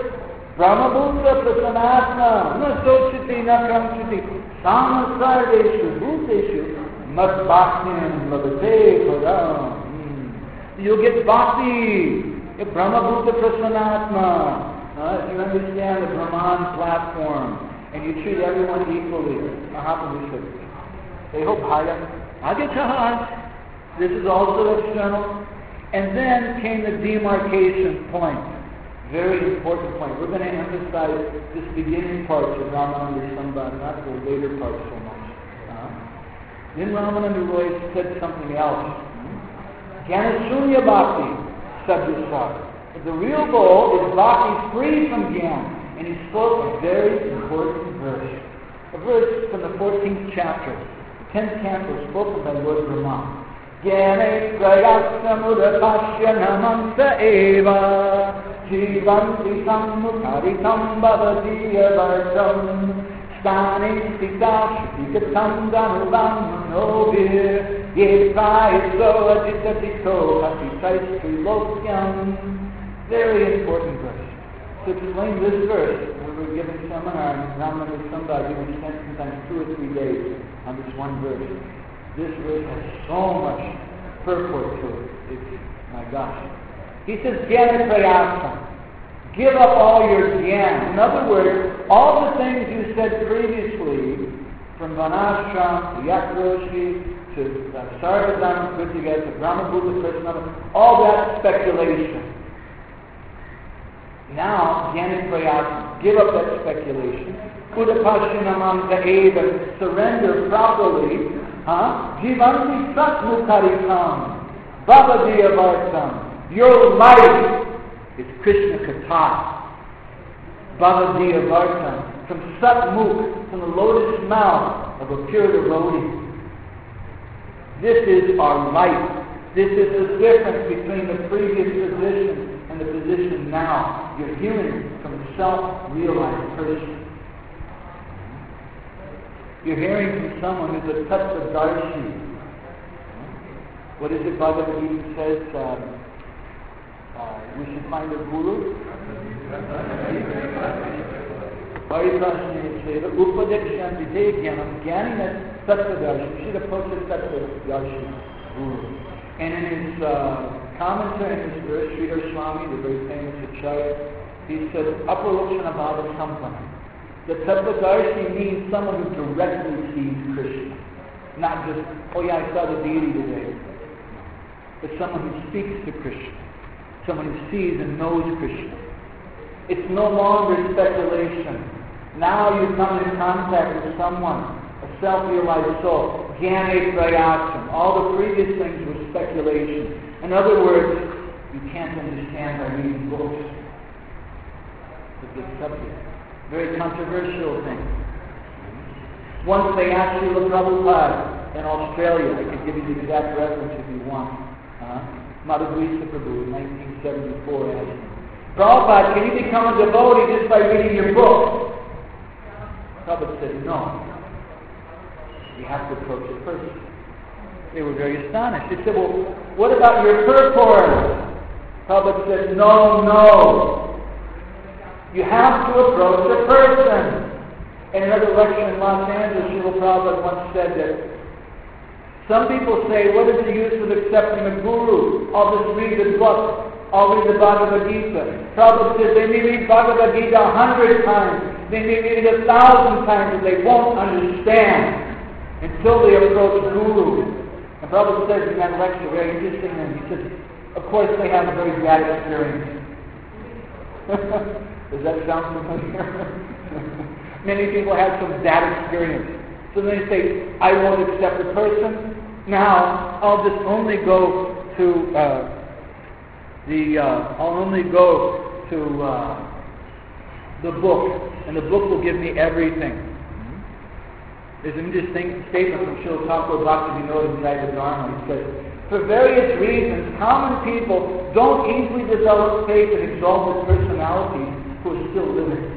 Brahmabhuta prasanatma na sochiti na kamchiti samasardeshu bhuteshu mat bhaktim labate param. You'll get bhakti, Brahmabhuta prasanatma. If you understand the Brahman platform and you treat everyone equally, Mahaprabhu said, Eho bhaya agataha. This is also external. And then came the demarcation point. Very important point. We're going to emphasize this beginning part of Ramananda Sambhava, not the later part so much. Then Ramananda Roy said something else. Jnana-shunya bhakti sadhusar. The real goal is bhakti free from jnana. And he spoke a very important verse. A verse from the 14th chapter, the 10th canto, spoken by Lord Brahma. Jnane prayaksamudapashyanamanta eva jivanti sammukaritam bhavadiyavartam stani sita shutikatam danuvam manovir yetrayaso ajitatiko hasitais. Very important verse. To explain this verse, we were giving seminar in Ramananda Sambhava, we spent sometimes 2 or 3 days on this one verse. This verse has so much purport to it. It's, my gosh. He says, Jnana prayasa. Give up all your jnana. In other words, all the things you said previously, from Vanashram to Yakroshi to Sarvadharma put together, to Brahmabhuta Prasanatma, all that speculation. Now, Jnana prayasa. Give up that speculation. Udapasyanamanta eva. Surrender properly. Jivanti satmukarikam bhavadiyavartam. Your life is Krishna Katha. Bhavadiyavartam. From satmuk, from the lotus mouth of a pure devotee. This is our life. This is the difference between the previous position and the position now. You're hearing from a self-realized person. You're hearing from someone who's a Tattvadarshi. What is it Bhagavad Gita says? We should find a guru. Variprasna Seva Upadekshanti Te Jnanam Jnanina Tattvadarshi. You should approach a Tattvadarshi guru. And in his commentary in this verse, Sridhar Swami, the very famous Acharya, he says, Aparokshana Bhava Sampana. The Tattvadarshi means someone who directly sees Krishna. Not just, oh yeah, I saw the deity today. But someone who speaks to Krishna. Someone who sees and knows Krishna. It's no longer speculation. Now you come in contact with someone, a self-realized soul. Jnana prayasam. All the previous things were speculation. In other words, you can't understand by reading books. It's a big subject. Very controversial thing. Once they asked Srila Prabhupada in Australia, I could give you the exact reference if you want. Madhurisa Prabhu in 1974 asked him, Prabhupada, can you become a devotee just by reading your book? Prabhupada said, no. You have to approach it first. They were very astonished. They said, well, what about your purport? Prabhupada said, no. You have to approach a person. In another lecture in Los Angeles, Srila Prabhupada once said that some people say, what is the use of accepting a guru? I'll just read the book. I'll read the Bhagavad Gita. Prabhupada says they may read Bhagavad Gita 100 times. They may read it 1,000 times, and they won't understand until they approach Guru. And Prabhupada says in that lecture, very interesting, and he says, of course they have a very bad experience. Does that sound familiar? Many people have some bad experience. So then they say, I won't accept a person. Now, I'll just only go to the book, and the book will give me everything. There's an interesting statement from Srila Thakur Bhaktivinoda Jayadharma Dharma. He says, for various reasons, common people don't easily develop faith in exalted personalities who are still living.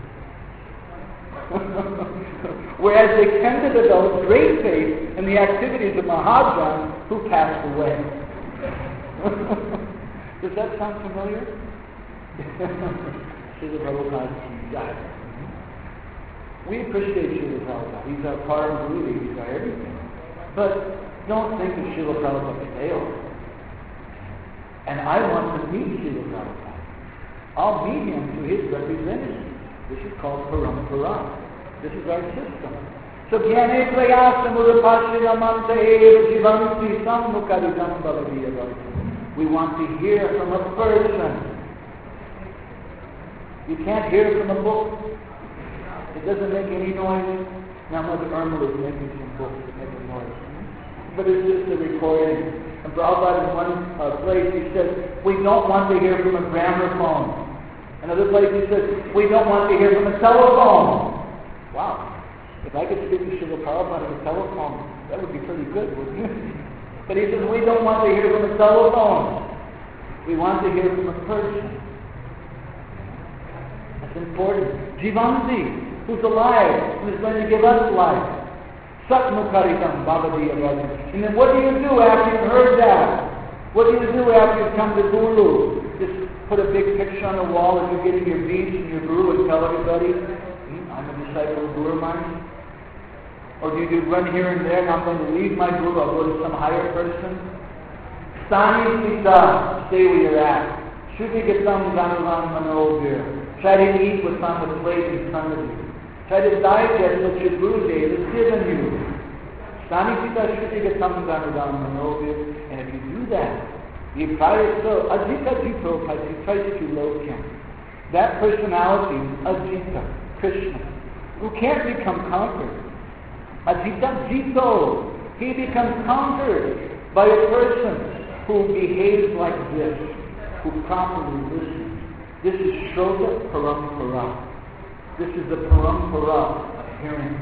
Whereas they tend to develop great faith in the activities of Mahajans who passed away. Does that sound familiar? Srila Prabhupada Ki Jai. We appreciate Srila Prabhupada. He's our Param Guru, he's our everything. But don't think of Srila Prabhupada failed. And I want to meet Srila Prabhupada. I'll meet him through his representative. This is called Parampara. This is our system. So Jnane Prayasa Murapashriramanta Eva Jivanti Sammukaridam Bhavadiyavati. We want to hear from a person. You can't hear from a book. It doesn't make any noise. Now Mother Irma is making some books that make a noise. But it's just a recording. And Prabhupada in one place he says, we don't want to hear from a gramophone. Another place he says, we don't want to hear from a telephone. Wow. If I could speak to Srila Prabhupada on a telephone, that would be pretty good, wouldn't it? But he says, we don't want to hear from a telephone. We want to hear from a person. That's important. Jivanti, who's alive, who's going to give us life. Satmukaritam Bhavadiyavati. And then what do you do after you've heard that? What do you do after you've come to Guru? Just put a big picture on the wall as you're getting your beads and your Guru and tell everybody, I'm a disciple of Guru mine? Or do you run here and there and I'm going to leave my Guru, I'll go to some higher person? Stani Sita, stay where you're at. Shruti Gatam Ganuram Manovir. Try to eat what's on the plate in front of you. Try to digest what your Gurudev has given you. Stani Sita Shruti Gatam Ganuram Manovir. And if you do that, that personality, Ajita, Krishna, who can't become conquered. Ajita Jito, he becomes conquered by a person who behaves like this, who properly listens. This is Shroda Parampara. This is the Parampara of hearing.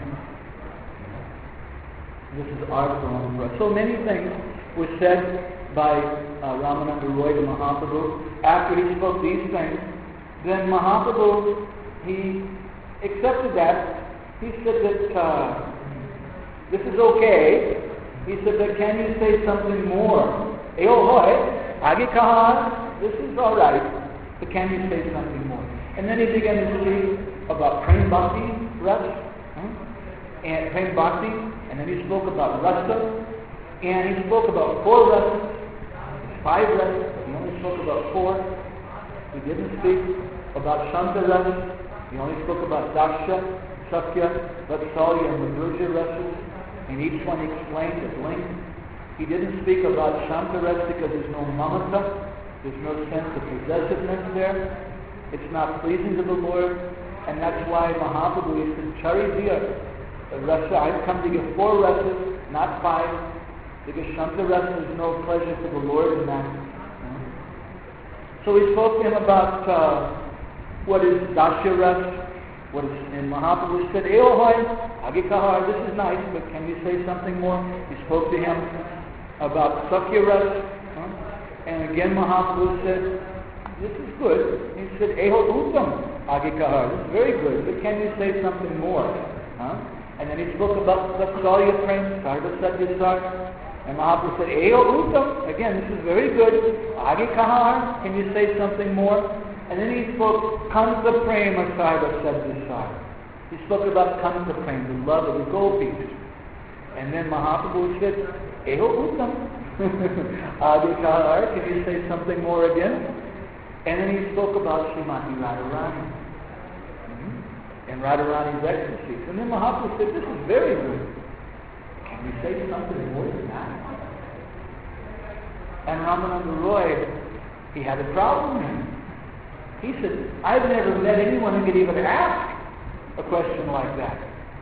This is our Parampara. So many things were said by Ramananda Roy to Mahaprabhu. After he spoke these things, then Mahaprabhu, he accepted that. He said that this is okay. He said that can you say something more? Eohoy, age kahan, this is all right, but can you say something more? And then he began to speak about Prem Bhakti Rasa, and Prem Bhakti, and then he spoke about Rasa, and he spoke about 4 rasas, 5 rasas, but he only spoke about 4. He didn't speak about Shanta rasas. He only spoke about Daksha, Sakya, Vatsalya, and Madhurya rasas. And each one explained at length. He didn't speak about Shanta rasa because there's no mamata, there's no sense of possessiveness there. It's not pleasing to the Lord, and that's why Mahaprabhu said, Charidiya rasa, I've come to give 4 rasas, not 5. Because Shanta rasa is no pleasure to the Lord in that. So he spoke to him about what is Dasya rasa, what is, and Mahaprabhu said, Eohoy, Agikahar, this is nice, but can you say something more? He spoke to him about Sakya rasa, and again Mahaprabhu said, this is good. He said, Eho Uttam, Agikahar, this is very good, but can you say something more? And then he spoke about Vatsalya Prem, Sarva Satyasar. And Mahaprabhu said, Eyo Uttam, again, this is very good. Age kahar, can you say something more? And then he spoke Kanta Prema Sarva Satyasar. He spoke about Kanta Prema, the love of the gopis. And then Mahaprabhu said, Eyo Uttam, Age kahar, can you say something more again? And then he spoke about Srimati Radharani and Radharani's ecstasies. And then Mahaprabhu said, this is very good. Can you say something more than that? And Ramananda Roy, he had a problem here. He said, I've never met anyone who could even ask a question like that.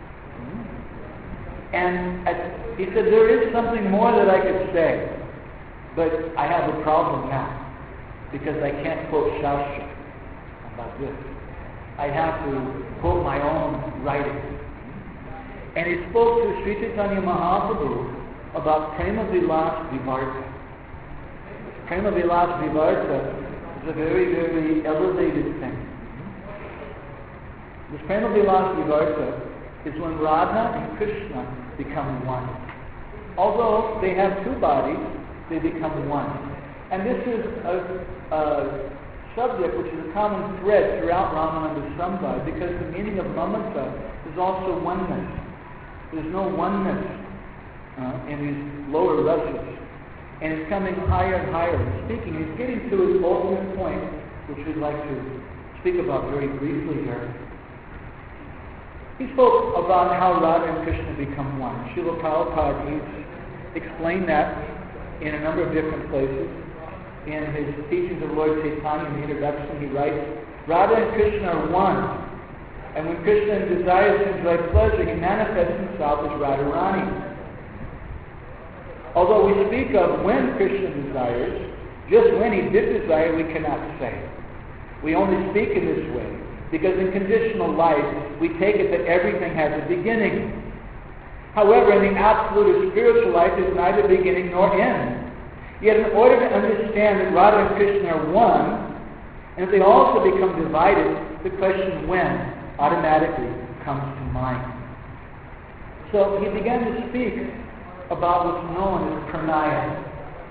And he said, there is something more that I could say, but I have a problem now, because I can't quote Shastra about this. I have to quote my own writings. And he spoke to Sri Chaitanya Mahaprabhu about Prema Vilas Vivarta. Prema Vilas Vivarta is a very, very elevated thing. This Prema Vilas Vivarta is when Radha and Krishna become one. Although they have 2 bodies, they become one. And this is a subject which is a common thread throughout Ramananda Samvad, because the meaning of mamata is also oneness. There's no oneness in these lower rasas. And it's coming higher and higher. He's getting to his ultimate point, which we'd like to speak about very briefly here. He spoke about how Radha and Krishna become one. Srila Prabhupada, he's explained that in a number of different places. In his teachings of Lord Chaitanya, in the introduction, he writes, Radha and Krishna are one. And when Krishna desires to enjoy pleasure, he manifests himself as Radharani. Although we speak of when Krishna desires, just when he did desire, we cannot say. We only speak in this way, because in conditional life, we take it that everything has a beginning. However, in the absolute spiritual life, there's neither beginning nor end. Yet in order to understand that Radha and Krishna are one, and if they also become divided, the question when automatically comes to mind. So he began to speak about what's known as pranaya.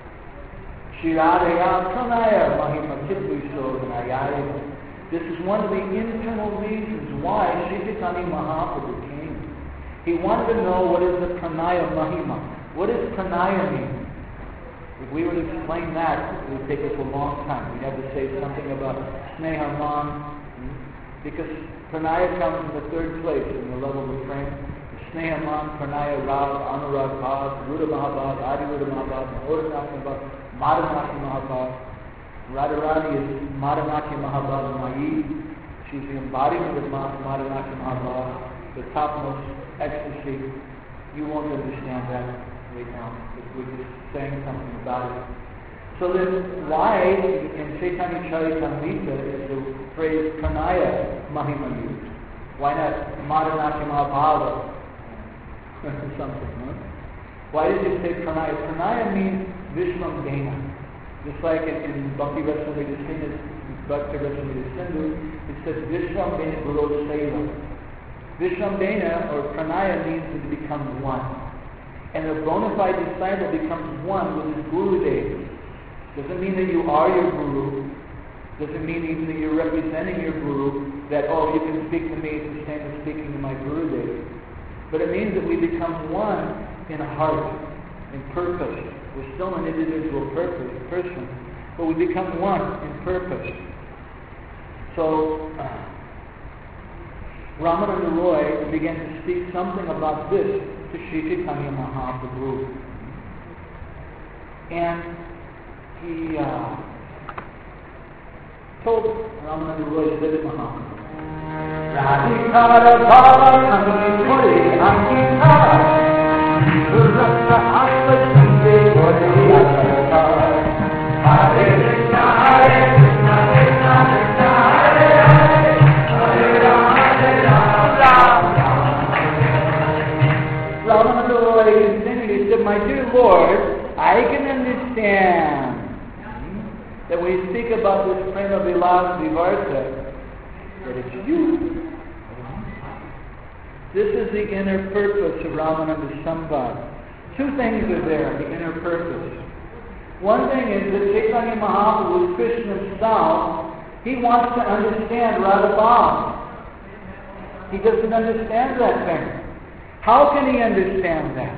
Shiradaya pranaya mahima chittvisodanayaya. This is one of the internal reasons why Sri Chaitanya Mahaprabhu came. He wanted to know what is the pranaya mahima. What does pranaya mean? If we were to explain that, it would take us a long time. We'd have to say something about snehaman, because pranaya comes in the third place in the level of frame. Snehaman, pranaya, rag, anurag, bhav, ruda mahabhav, adi ruda mahabhav, mahodanatya mahabhav, madhanatya mahabhav. Radharani is madhanatya mahabhav mayi. She's the embodiment of madhanatya mahabhav, the topmost ecstasy. You won't understand that right now, if we're just saying something about it. So then, why in Chaitanya Charitamrita is the phrase pranaya mahima used? Why not madhanatya mahabhava? Something, no? Why did you say pranaya? Pranaya means Vishwam Dena. Just like in Bhakti Rasamrita Sindhu, it says Vishwam Dena Guru Seva. Vishwam Dena, or pranaya, means to become one. And a bona fide disciple becomes one with his Guru Dev. Doesn't mean that you are your Guru. Doesn't mean even that you're representing your Guru, that, oh, you can speak to me, it's the same as speaking to my Guru Dev. But it means that we become one in heart, in purpose. We're still an individual person, but we become one in purpose. So, Ramananda Roy began to speak something about this to Sri Chaitanya Mahaprabhu. And he told Ramananda Roy Siddha Mahaprabhu, Radhikara Bhava Kami Puri Ankita Durrasa Atma Sande Puri Ankita Hare Krishna Hare Krishna Krishna Krishna Hare Hare Hare Rama Hare Rama Ramananda Roy continued, he said, my dear Lord, I can understand that when you speak about this prema vilas vivarta, that it's you. This is the inner purpose of Ramananda Samvad. Two things are there, the inner purpose. One thing is that Chaitanya Mahaprabhu, Krishna himself, he wants to understand Radha Bhav. He doesn't understand that thing. How can he understand that?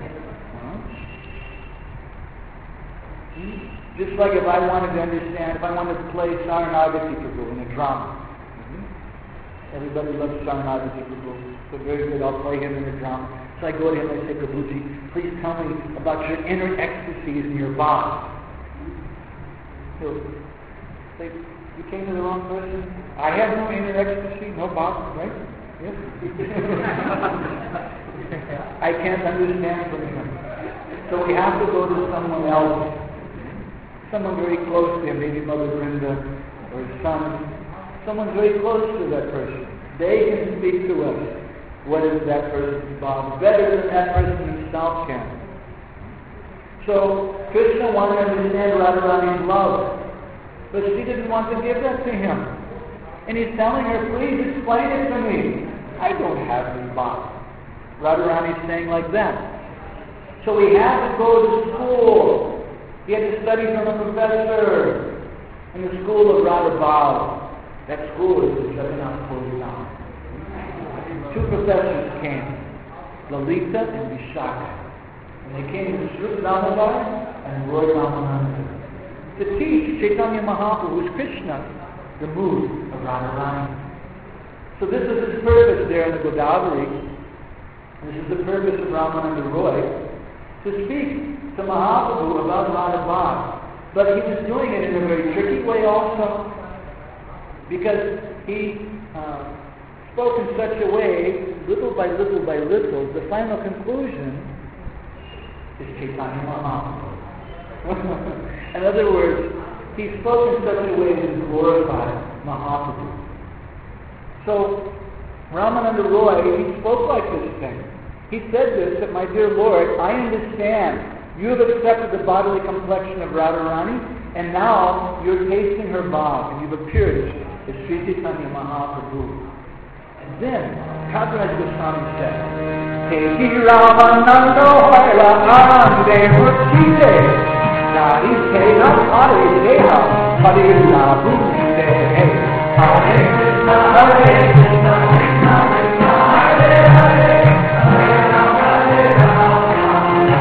Just like if I wanted to understand, if I wanted to play Saranagati Prabhu in a drama. Everybody loves Saranagati Prabhu. So very good, I'll play him in the drama. So I go to him and I say, Prabhuji, please tell me about your inner ecstasies in your body. So, say, you came to the wrong person. I have no inner ecstasy, no body, right? Yes. I can't understand from him. So we have to go to someone else. Someone very close to him, maybe Mother Brinda or his son. Someone very close to that person. They can speak to us. What is that person's body? Better than that person himself can. So Krishna wanted to understand Radharani's love, but she didn't want to give that to him. And he's telling her, please explain it to me. I don't have any body. Radharani's saying like that. So he had to go to school. He had to study from a professor. In the school of Radha Bal, that school is the Jagannath Puri Dham. Two professors came, Lalita and Vishaka. And they came to Sri Damodar and Roy Ramananda to teach Chaitanya Mahaprabhu, who is Krishna, the mood of Radharani. So this is his purpose there in the Godavari. This is the purpose of Ramananda Roy, to speak to Mahaprabhu about Radha. But he was doing it in a very tricky way also, because he spoke in such a way, little by little by little, the final conclusion is Chaitanya Mahaprabhu. In other words, he spoke in such a way to glorify Mahaprabhu. So, Ramananda Roy, he spoke like this thing. He said this, that, my dear Lord, I understand you have accepted the bodily complexion of Radharani, and now you're tasting her bhav, and you've appeared as Sri Chaitanya Mahaprabhu. And then, Kaviraj Goswami said, Teki Ramananda Hoila Ande Murchite, Nari Tena Hare Deha, Hare Labu Hare Krishna, Hare Krishna, Krishna Krishna, Hare Hare, Hare Rama, Hare Rama.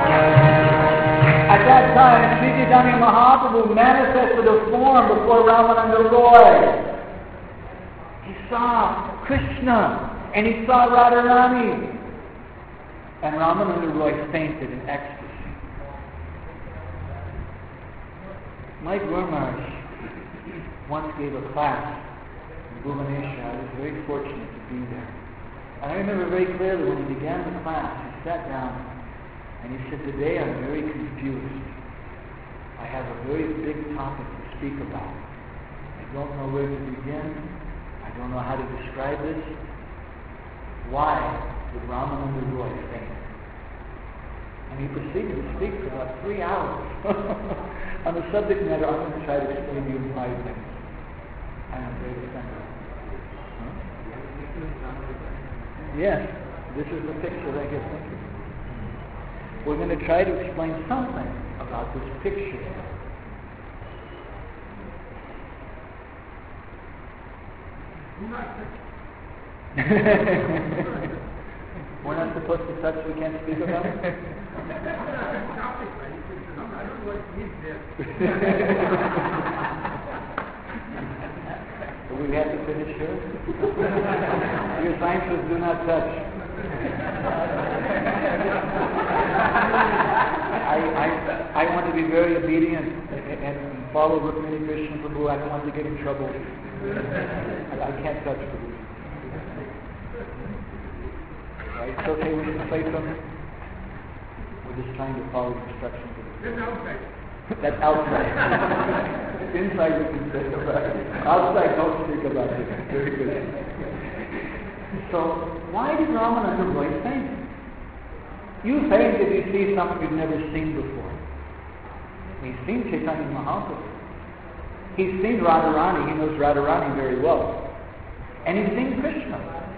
At that time, Sri Chaitanya Mahaprabhu manifested a form before Ramananda Roy. He saw Krishna and he saw Radharani. And Ramananda Roy fainted in ecstasy. Mike Gurmarsh once gave a class in Bhubaneswar. I was very fortunate to be there. And I remember very clearly when he began the class, he sat down and he said, today I'm very confused. I have a very big topic to speak about. I don't know where to begin. I don't know how to describe this. Why did Ramananda Roy faint? And he proceeded to speak for about 3 hours on the subject matter I'm going to try to explain to you in 5 minutes. I am very excited. Huh? Yes, this is the picture that I get thinking. We're going to try to explain something about this picture. We're not supposed to touch, we can't speak about it? Do we have to finish here? Your sign says do not touch. I want to be very obedient and follow Rukmini Krishna Prabhu. I don't want to get in trouble. I can't touch Prabhu. Right? It's okay, we can say something. We're just trying to follow instructions. That's outside. That's outside. Inside we can say about it. Outside, don't speak about it. Very good. So, why did Ramananda Roy faint? You faint if you see something you've never seen before. He's seen Chaitanya Mahaprabhu. He's seen Radharani. He knows Radharani very well. And he's seen Krishna.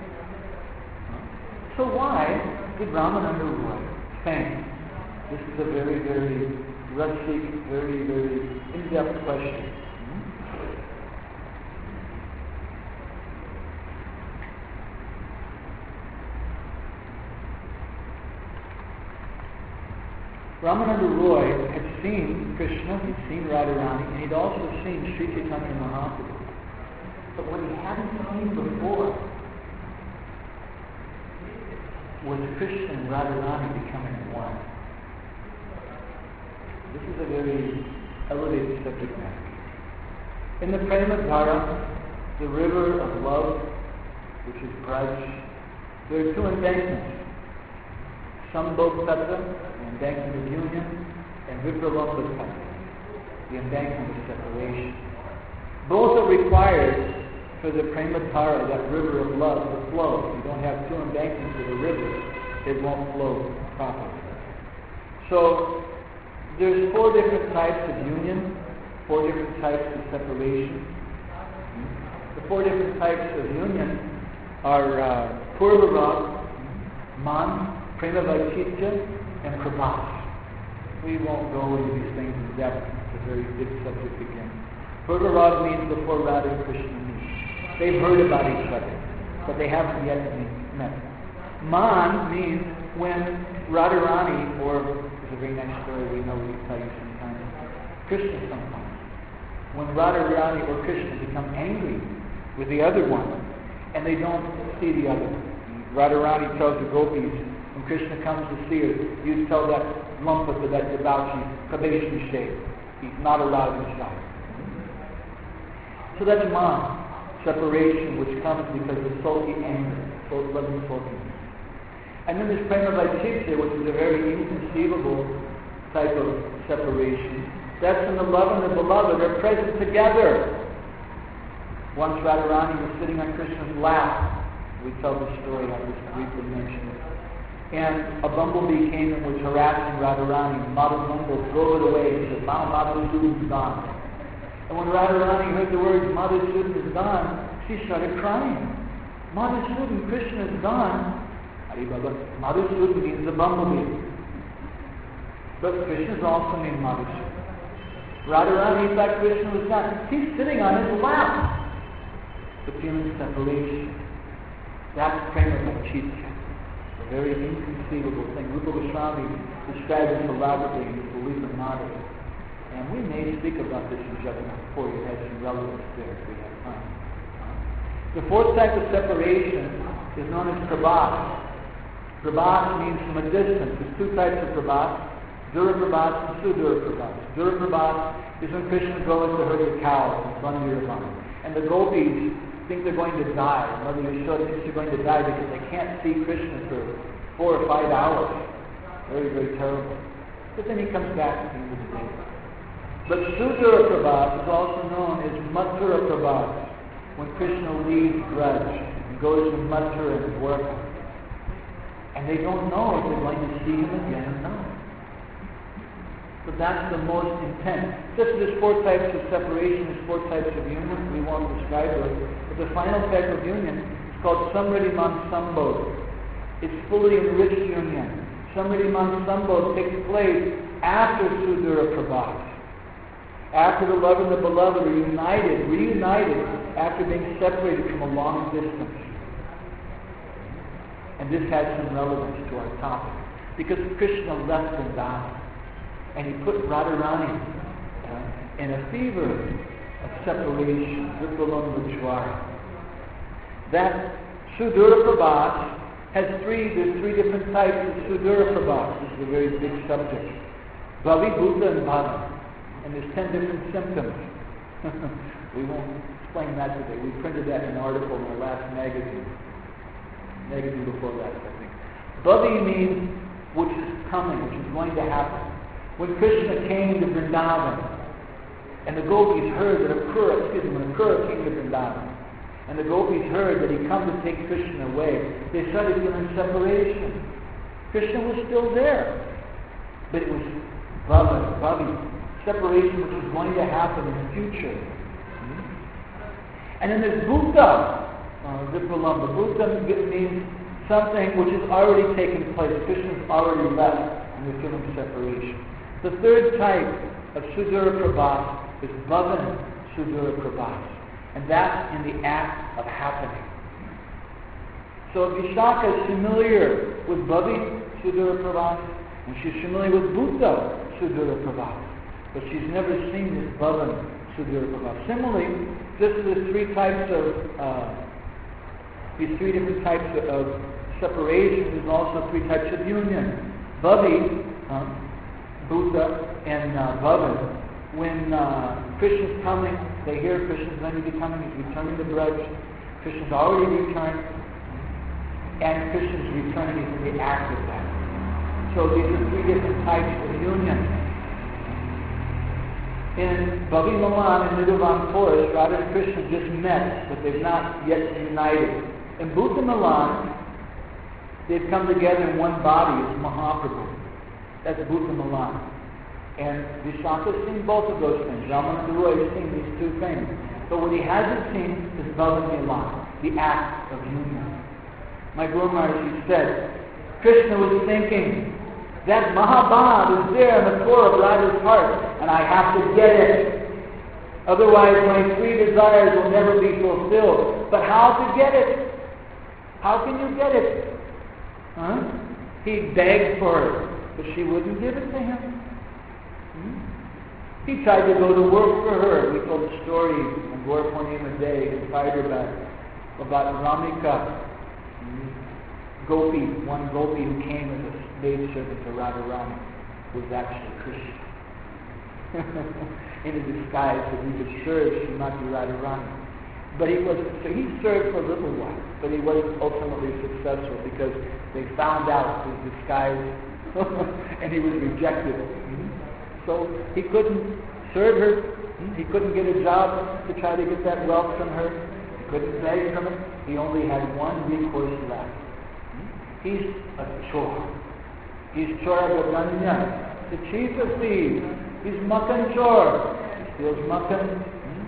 So why did Ramananda Roy faint? This is a very, very rustic, very, very in-depth question. Ramananda Roy had seen Krishna, he'd seen Radharani, and he'd also seen Sri Chaitanya Mahaprabhu. But what he hadn't seen before was Krishna and Radharani becoming one. This is a very elevated subject matter. In the Prema Dhara, the river of love, which is Braj, there are 2 embankments. Sambhog Tatra, the embankment of union, and Vipralambha Tatra, the embankment of separation. Both are required for the Prema Dhara, that river of love, to flow. If you don't have 2 embankments of a river, it won't flow properly. So, there's 4 different types of union, 4 different types of separation. The 4 different types of union are Purva, Man, Prema Vaititya, and Kribas. We won't go into these things in depth. It's a very big subject again. Bhagavad means before Radha and Krishna meet. They've heard about each other, but they haven't yet met. Man means when Radharani, or it's a very nice story we know we tell you sometimes, Krishna sometimes. When Radharani or Krishna become angry with the other one, and they don't see the other. Radharani tells the gopis, when Krishna comes to see her, you tell that Lampata, that Devachi, Kabesh Nishay. He's not allowed inside. So that's man, separation, which comes because of sulky anger, loving sulkiness. And then there's prema vaicitya, which is a very inconceivable type of separation. That's when the love and the beloved are present together. Once Radharani was sitting on Krishna's lap. We tell the story, I just briefly mentioned it. And a bumblebee came and was harassing Radharani. Madhusudana drove it away and said, now Madhusudana is gone. And when Radharani heard the words, Madhusudana is gone, she started crying. Madhusudana, Krishna is gone. Madhusudana means the bumblebee. But Krishna is also named Madhusudana. Radharani thought Krishna was gone. He's sitting on his lap. The feeling of separation. That's prema vaicitya. A very inconceivable thing. Rupa Goswami described this elaborately in his Lalita Madhava. And we may speak about this in Jagannath Puri. It has some relevance there if we have time. The fourth type of separation is known as prabhas. Prabhas means from a distance. There's two types of prabhas, Dura prabhas and Sudura prabhas. Dura prabhas is when Krishna goes to herd the cows in Bandiravan. And the gopis think they're going to die. Mother Yashoda thinks they're going to die because they can't see Krishna for 4 or 5 hours. Very, very terrible. But then he comes back at the end of the day. But Sudura prabhas is also known as Mathura prabhas, when Krishna leaves Braj and goes to Mathura and Dwarka. And they don't know if they're going to see him again or not. So that's the most intense. Just as there's 4 types of separation, there's 4 types of union. We won't describe those. But the final type of union is called Samriddhi Man Sambodh. It's fully enriched union. Samriddhi Man Sambodh takes place after Sudura Prabhas. After the love and the beloved are reunited after being separated from a long distance. And this has some relevance to our topic. Because Krishna left Vrindavan. And he put Radharani in a fever of separation, Vipralam Vajwara. That Sudura Prabhas there's 3 different types of Sudura Prabhas. This is a very big subject. Bhavi, Bhuta, and Bhava. And there's 10 different symptoms. We won't explain that today. We printed that in an article in the last magazine. Magazine before that, I think. Bhavi means which is coming, which is going to happen. When Krishna came to Vrindavan, and the gopis heard that when Akrura came to Vrindavan, and the gopis heard that he'd come to take Krishna away, they started feeling separation. Krishna was still there, but it was Bhavi, separation which was going to happen in the future. And then there's Bhuta, Vipralamba. Bhuta means something which has already taken place. Krishna's already left, and they're feeling separation. The third type of Sudura Prabhas is Bhavan Sudura Prabhas. And that's in the act of happening. So Vishaka is familiar with Bhavi Sudura Prabhas, and she's familiar with Bhuta Sudura Prabhas. But she's never seen this Bhavan Sudura Prabhas. Similarly, just the 3 types of, these 3 different types of separation, there's also 3 types of union. Bhavi, Bhuta, and Bhavan. When Krishna's coming, they hear Krishna's going to be coming, he's returning to Braj. Krishna's already returned, and Krishna's returning is in the act of that. So these are 3 different types of union. In Bhavi Malan and Nidhavan Forest, Radha and Krishna just met, but they've not yet united. In Bhuta Malan, they've come together in one body as Mahaprabhu. That's Bhuta Malan. And Vishaka's seen both of those things. Ramananda Roy has seen these 2 things. But what he hasn't seen is Bhavan Milan, the act of union. My Guru Maharaj said, Krishna was thinking, that Mahabhav is there in the core of Radha's heart, and I have to get it. Otherwise, my three desires will never be fulfilled. But how to get it? How can you get it? Huh? He begged for it, but she wouldn't give it to him. He tried to go to work for her. We told the story on Gaur Purnima Day in Hyderabad about Ramika, Gopi, one Gopi who came as a maidservant to Radharani, was actually Krishna. In a disguise that he could serve Srimati Radharani. But he served for a little while, but he wasn't ultimately successful because they found out his disguise and he was rejected. So he couldn't serve her. He couldn't get a job to try to get that wealth from her. He couldn't beg from it. He only had one recourse left. He's a chor. He's Choragaganya, the chief of thieves. He's Makan Chor. He steals Makan.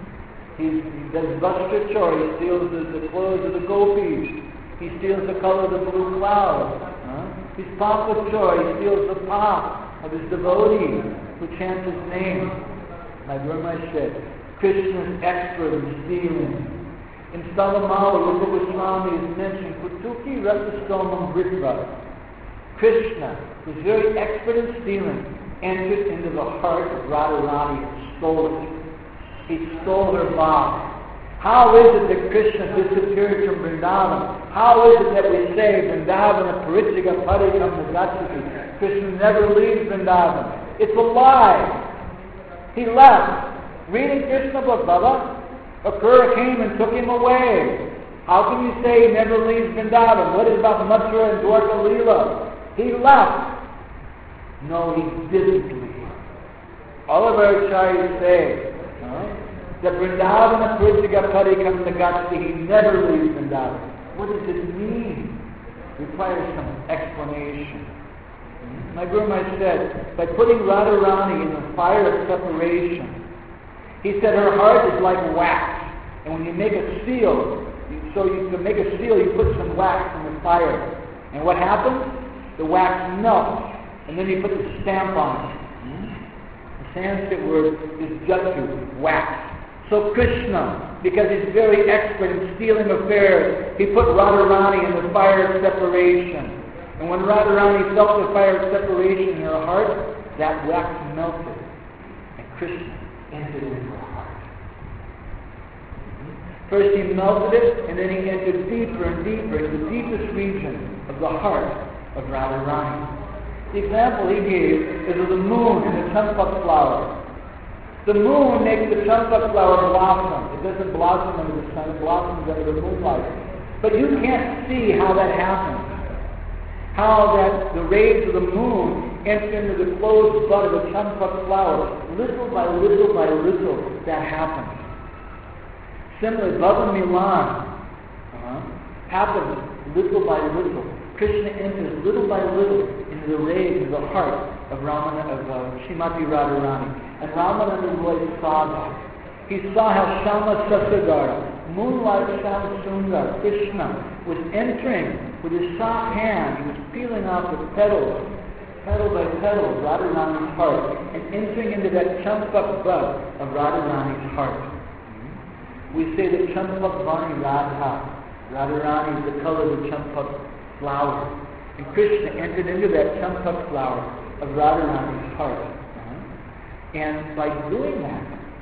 He does Vastra Chor. He steals the clothes of the gopis. He steals the color of the blue clouds. He's Papa Chor. He steals the pop of his devotees who chant his name. My Guru said, Krishna is expert in stealing. In Salamala, Rupa Goswami is mentioned, Kutuki Rasastomam Britva. Krishna, who's very expert in stealing, entered into the heart of Radharani and stole it. He stole her body. How is it that Krishna disappeared from Vrindavan? How is it that we say Vrindavana Parichiga Parikam Nagachati? Krishna never leaves Vrindavan. It's a lie. He left. Reading Krishna book, Baba. Akura came and took him away. How can you say he never leaves Vrindavan? What is about Mathura and Dwarka Leela? He left. No, he didn't leave. All of our acharyas say that Vrindavana Parichiga Parikam Nagachati, he never leaves Vrindavan. What does it mean? It requires some explanation. My Guru Maharaj said, by putting Radharani in the fire of separation, he said her heart is like wax. And when you make a seal, you can make a seal, you put some wax in the fire. And what happens? The wax melts. And then you put the stamp on it. The Sanskrit word is jatu, wax. So Krishna, because he's very expert in stealing affairs, he put Radharani in the fire of separation. And when Radharani felt the fire of separation in her heart, that wax melted. And Krishna entered into her heart. First he melted it, and then he entered deeper and deeper into the deepest region of the heart of Radharani. The example he gave is of the moon and the champak flower. The moon makes the champak flower blossom. It doesn't blossom under the sun, it blossoms under the moonlight. But you can't see how that happens. How that the rays of the moon enter into the closed bud of the champak flower. Little by little by little, that happens. Similarly, Bhava Milan happens little by little. Krishna enters little by little into the rays of the heart of Srimati Radharani. And Ramananda Roy saw that. He saw how Shama Sasagara, moonlight Shama Sundar, Krishna, was entering with his soft hand. He was peeling off the petals, petal by petal, of Radharani's heart, and entering into that champak bud of Radharani's heart. We say that champak Vani Radha. Radharani is the color of the champak flower. And Krishna entered into that champak flower of Radharani's heart. And by doing that,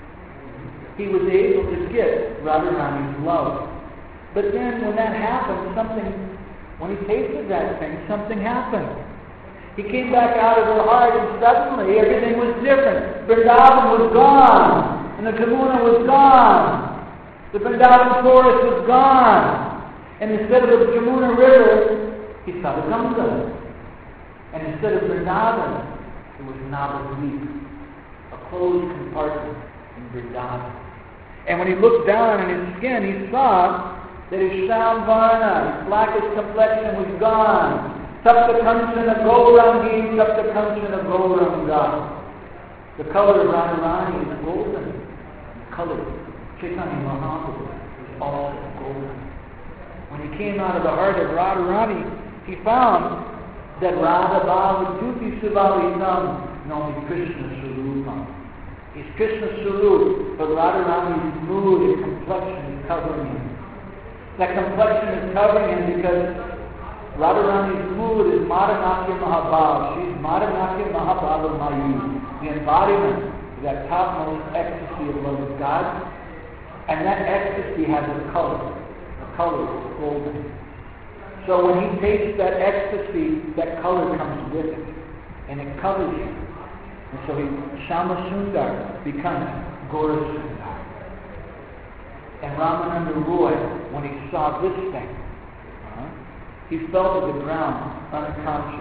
he was able to get Radharani's love. But then when that happened, when he tasted that thing, something happened. He came back out of her heart and suddenly everything was different. Vrindavan was gone. And the Jamuna was gone. The Vrindavan forest was gone. And instead of the Jamuna river, he saw the Ganga. And instead of Vrindavan, it was Navadvip, a closed compartment in Vrindavan. And when he looked down on his skin, he saw that his Shamvarna, his blackish complexion, was gone. Sapta Kanchana Gaurangi, Sapta Kanchana Gauranga. The color of Radharani is golden. The color of Chaitanya Mahaprabhu is also golden. When he came out of the heart of Radharani, he found that Radha Bhava Juti Sivalitam Nami Krishna Sarupam. He's Krishna Swarup, but Radharani's mood and complexion is covering him. That complexion is covering him because Radharani's mood is Madhanatya Mahabhav. She's Madhanatya Mahabhava Mayu, the embodiment of that topmost ecstasy of love of God. And that ecstasy has a color. The color is golden. So when he tastes that ecstasy, that color comes with it. And it covers him. And so Shama Sundar becomes Gaura Sundar. And Ramananda Roy, when he saw this thing, he fell to the ground unconscious.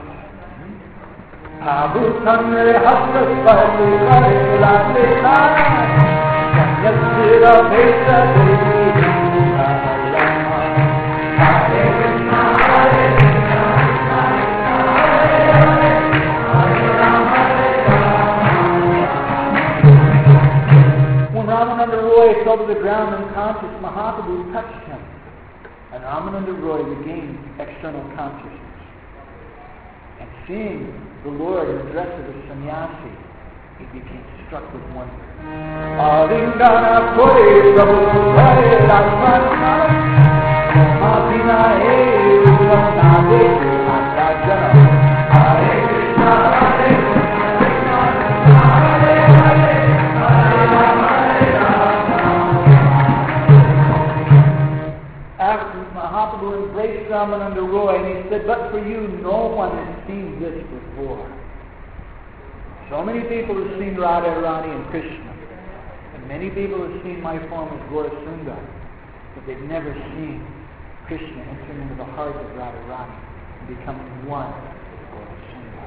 When Ramananda Roy fell to the ground unconscious, Mahaprabhu touched him. And Ramananda Roy regained external consciousness. And seeing the Lord in the dress of a sannyasi, he became struck with wonder. Mahaprabhu embraced Ramananda Roy and he said, but for you, no one has seen this before. So many people have seen Radharani and Krishna, and many people have seen my form as Gaura Sundar, but they've never seen Krishna entering into the heart of Radharani and becoming one with Gaura Sundar.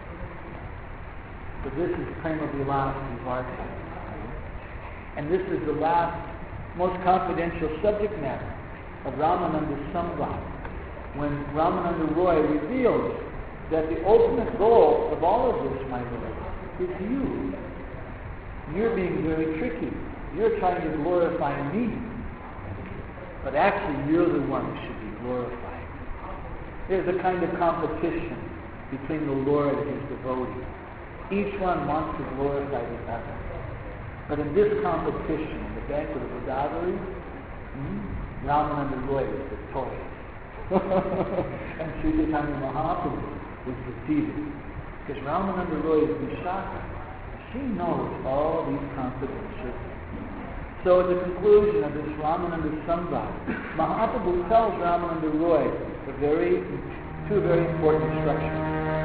So this is Prema Vilas Vivarta. And this is the last, most confidential subject matter of Ramananda Samvad, when Ramananda Roy reveals that the ultimate goal of all of this, my Lord, is you. You're being very tricky. You're trying to glorify me. But actually, you're the one who should be glorified. There's a kind of competition between the Lord and his devotee. Each one wants to glorify the other. But in this competition, in the banquet of Godavari, Ramananda Roy was victorious. And Sri Chaitanya Mahaprabhu was defeated. Because Ramananda Roy is Vishaka. She knows all these confidential things. So at the conclusion of this Ramananda Samvad, Mahaprabhu tells Ramananda Roy two very important instructions.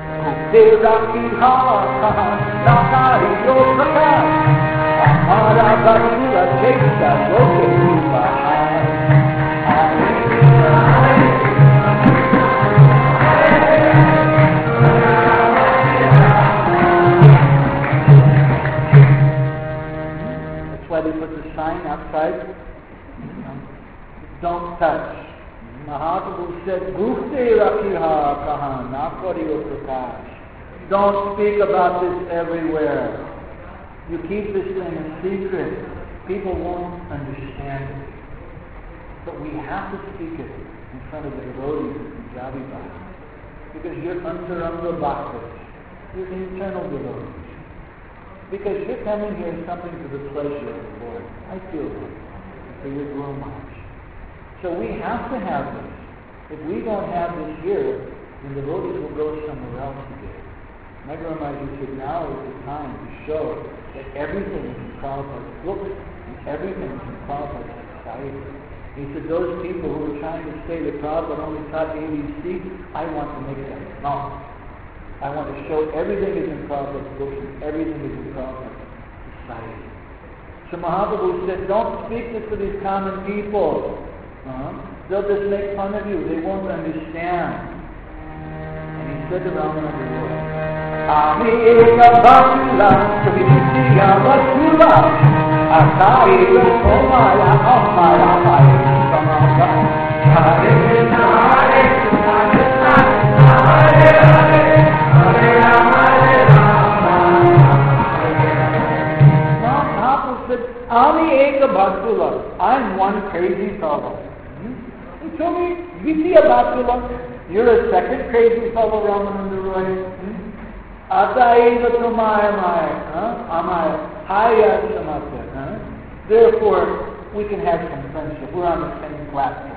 That's why they put the sign outside. Don't touch. Mahaprabhu said, Gupte Rakhiha Kahan, Nakariyo Prakash. Don't speak about this everywhere. You keep this thing a secret. People won't understand it. But we have to speak it in front of the devotees of Punjabi Bhakti. Because you're Antaranga Bhaktas. You're internal devotees. Because you're coming here something for the pleasure of the Lord. I feel that. For your Guru Maharaj. So we have to have this. If we don't have this here, then the devotees will go somewhere else to get it. My Guru Maharaj said now is the time to show that everything is in Prabhupada's book and everything is in Prabhupada's society. He said those people who are trying to say that Prabhupada only taught ABC, I want to make them wrong. I want to show everything is in Prabhupada's books and everything is in Prabhupada's society. So Mahaprabhu said, don't speak this to these common people. They'll just make fun of you. They won't understand. And he said to Ramananda Roy, Ami eka bhakula, sabhitiya vasula, akai vasomaya amaya maya samaka, Hare Krishna, Hare Krishna, Krishna, Hare Hare, Hare Rama, Hare Rama. Mahaprabhu said, Ami eka bhakula, I'm one crazy fellow. He told me, Vitiya Bhakula, you're a second crazy fellow, Ramananda Roy. Ataiva Tumaya Maya, Amaya, Hiya Samata. Therefore, we can have some friendship. We're on the same platform.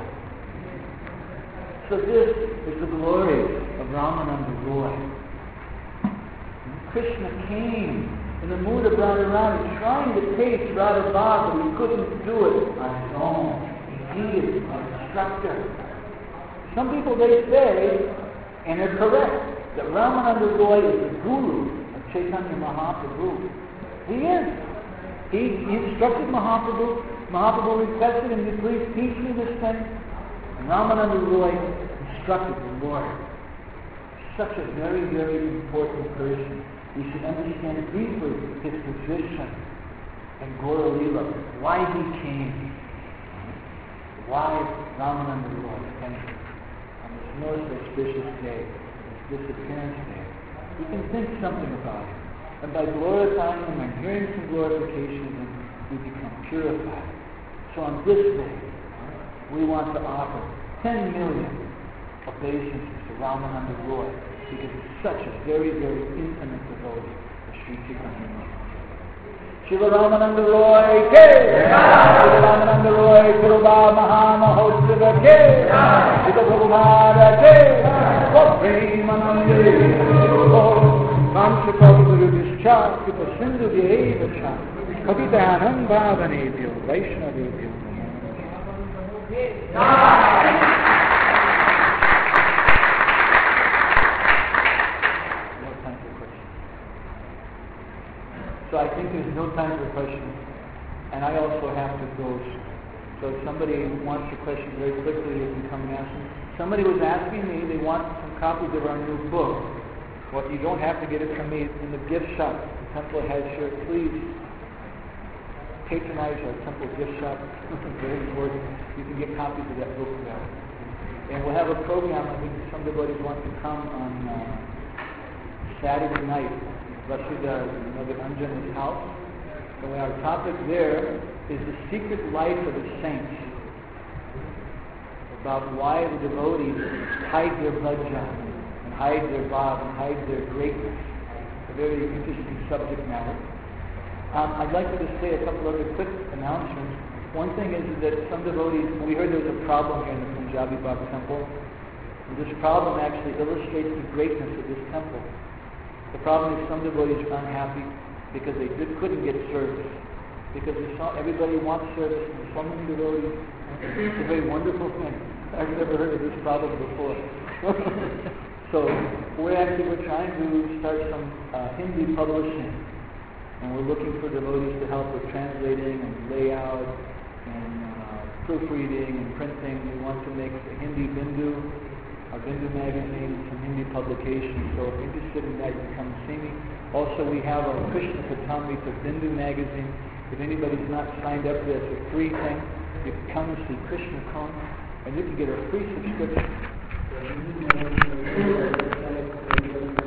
So this is the glory of Ramananda Roy. Krishna came in the mood of Radharani, trying to taste Radha Bhav, but he couldn't do it on his own. He needed an instructor. Some people, they say, and they're correct, that Ramananda Roy is the guru of Chaitanya Mahaprabhu. He is. He instructed Mahaprabhu. Mahaprabhu requested him to please teach me this thing. And Ramananda Roy instructed the Lord. Such a very, very important person. We should understand deeply his position in Gaura Leela, why he came, why Ramananda Roy came on this most auspicious day, this disappearance day. We can think something about it. And by glorifying him and hearing some glorification of him, we become purified. So on this day, we want to offer 10 million obeisances to Ramananda Roy, because he's such a very, very intimate devotee of Sri Chaitanya Mahaprabhu. Shiva Ramananda Roy ke! Shiva Ramananda Roy Kuruba Mahamahotsava ke! Shiva Prabhupada ke! Premanande Kamshakalparudyascha Kipa Sindhu Vyevacha Kapitanam Bhavanebhyo Vaishnavebhyo So I think there's no time for questions, and I also have to go. So if somebody wants a question very quickly, they can come and ask me. Somebody was asking me, they want some copies of our new book. Well, you don't have to get it from me. In the gift shop, the temple has shirt. Please patronize our temple gift shop. Very important. You can get copies of that book there. And we'll have a program. I think some devotees want to come on Saturday night. Vasudha Anjana's house. And our topic there is the secret life of the saints. About why the devotees hide their bhajan and hide their bhav and hide their greatness. A very interesting subject matter. I'd like to just say a couple other quick announcements. One thing is that some devotees, we heard there was a problem here in the Punjabi Bhav temple. And this problem actually illustrates the greatness of this temple. The problem is some devotees are unhappy because they couldn't get service. Because everybody wants service and so many devotees. It's a very wonderful thing. I've never heard of this problem before. So we're trying to start some Hindi publishing. And we're looking for devotees to help with translating and layout and proofreading and printing. We want to make a Hindi Bindu, a Bindu magazine, some Hindi publications. So if you're interested in that, you can come and see me. Also, we have our Krishna Katamrita Bindu magazine. If anybody's not signed up, that's a free thing. You can come and see Krishna Kon, and you can get a free subscription.